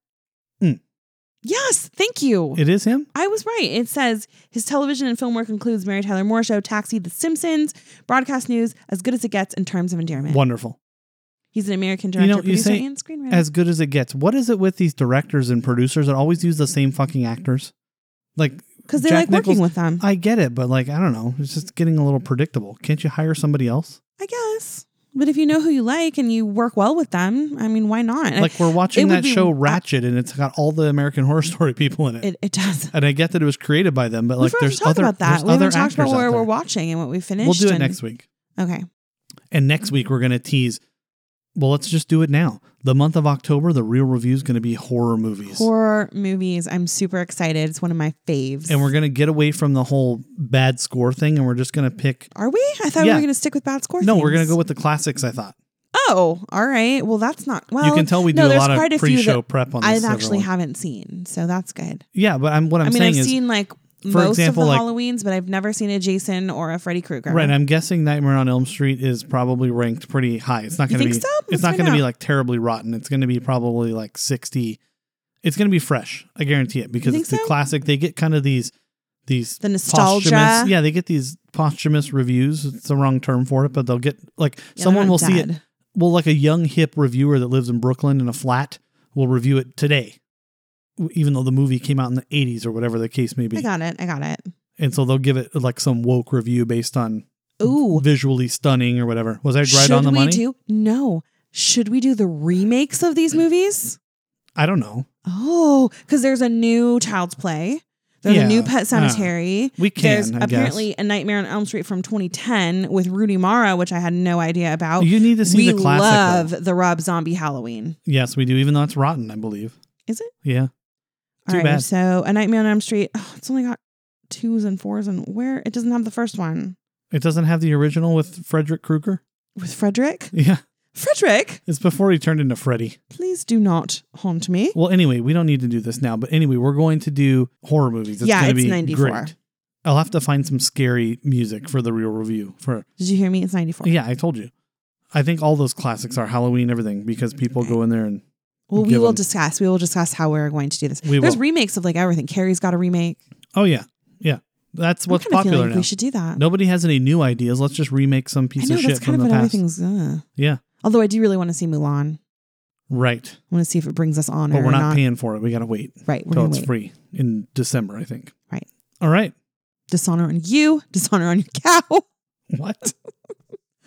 Yes, thank you. It is him? I was right. It says his television and film work includes Mary Tyler Moore Show, Taxi, The Simpsons, Broadcast News, As Good as It Gets, and Terms of Endearment. Wonderful. He's an American You director, know, you producer, say and screenwriter. As good as it gets. What is it with these directors and producers that always use the same fucking actors? Like, Because they Jack like working Nichols- with them. I get it, but like, I don't know. It's just getting a little predictable. Can't you hire somebody else? I guess. But if you know who you like and you work well with them, I mean, why not? Like, we're watching it would that be- show Ratchet, and it's got all the American Horror Story people in it. It, it does. And I get that it was created by them, but We like, forgot there's to talk other, about that. there's We other haven't talked actors about out where there. we're watching and what we finished. We'll do it and- next week. Okay. And next week, we're going to tease. Well, let's just do it now. The month of October, the real review is going to be horror movies. Horror movies. I'm super excited. It's one of my faves. And we're going to get away from the whole bad score thing, and we're just going to pick. Are we? I thought we Yeah. were going to stick with bad score No, we're things. going to go with the classics, I thought. Oh, all right. Well, that's not. Well, you can tell we do no, a there's lot quite of a few pre-show that prep on this. I everyone. actually haven't seen, so that's good. Yeah, but I'm what I'm I mean, saying I've is, seen like for most example, of the like- Halloweens, but I've never seen a Jason or a Freddy Krueger. right, I'm guessing Nightmare on Elm Street is probably ranked pretty high. It's not You going to think be so? it's Let's not find going to be out. like terribly rotten. It's going to be probably like sixty. It's going to be fresh. I guarantee it because think it's the so? classic. They get kind of these these The nostalgia. posthumous- yeah, they get these posthumous reviews. It's the wrong term for it, but they'll get like Yeah, someone they're will not see it. dead. Well, like a young hip reviewer that lives in Brooklyn in a flat will review it today, w- even though the movie came out in the eighties or whatever the case may I be. got it. I got it. And so they'll give it like some woke review based on Ooh. visually stunning or whatever. Was I right Should on the we money? do? No. Should we do the remakes of these movies? I don't know. Oh, because there's a new Child's Play. There's Yeah, a new Pet uh, Cemetery. We can, There's I apparently guess. a Nightmare on Elm Street from twenty ten with Rudy Mara, which I had no idea about. You need to see we the classic. love though. the Rob Zombie Halloween. Yes, we do, even though it's rotten, I believe. Is it? Yeah. All Too right. bad. So a Nightmare on Elm Street. Oh, it's only got twos and fours, and where it doesn't have the first one It doesn't have the original with Frederick Krueger. with Frederick. Yeah. Frederick, It's before he turned into Freddy. please do not haunt me. Well, anyway, we don't need to do this now. But anyway, we're going to do horror movies. It's Yeah, going to it's be ninety-four. great. I'll have to find some scary music for the real review. For Did you hear me? It's ninety-four. Yeah, I told you. I think all those classics are Halloween, everything, because people go in there and Well, we give will them- discuss. We will discuss how we're going to do this. We There's will. remakes of like everything. Carrie's got a remake. oh yeah, yeah, that's what's I'm kinda popular feeling like now. we should do that. Nobody has any new ideas. Let's just remake some I piece know of that's shit kind from of the what past. everything's. Uh. Yeah, Although I do really want to see Mulan. right. I want to see if it brings us honor. But we're or not, not paying for it. We got to wait Right, we're until gonna it's wait. free in December, I think. Right. All right. Dishonor on you. Dishonor on your cow. What?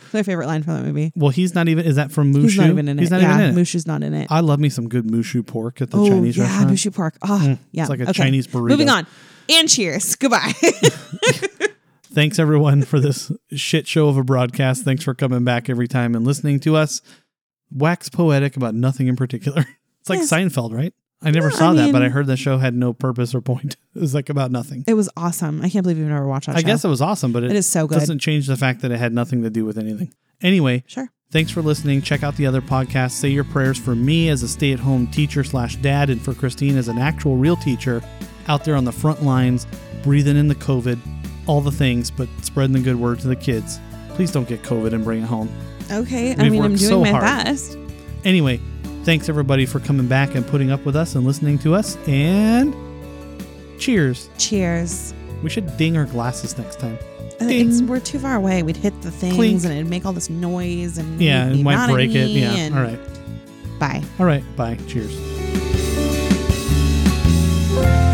My favorite line from that movie. Well, he's not even. Is that from Mushu? He's not even in he's it. Not yeah, even in it. Mushu's not in it. I love me some good Mushu pork at the oh, Chinese yeah, restaurant. Mushu pork. Oh, Mm, yeah. It's like a okay. Chinese burrito. Moving on. And cheers. Goodbye. Thanks, everyone, for this shit show of a broadcast. Thanks for coming back every time and listening to us wax poetic about nothing in particular. It's like Yes. Seinfeld, right? I never Yeah, saw I that, but I mean- heard the show had no purpose or point. It was like about nothing. It was awesome. I can't believe you've never watched that I show. guess it was awesome, but it, It is so good. doesn't change the fact that it had nothing to do with anything. Anyway, Sure. thanks for listening. Check out the other podcasts. Say your prayers for me as a stay-at-home teacher slash dad, and for Christine as an actual real teacher out there on the front lines, breathing in the COVID, all the things, but spreading the good word to the kids. Please don't get COVID and bring it home. Okay. I We've mean, I'm worked doing so my hard. best. Anyway, thanks everybody for coming back and putting up with us and listening to us. And cheers. Cheers. We should ding our glasses next time. Uh, Ding. It's, we're too far away. We'd hit the things Clink. and it'd make all this noise and Yeah, we'd it be might mad at break it. me Yeah. and- All right. Bye. All right. Bye. Cheers.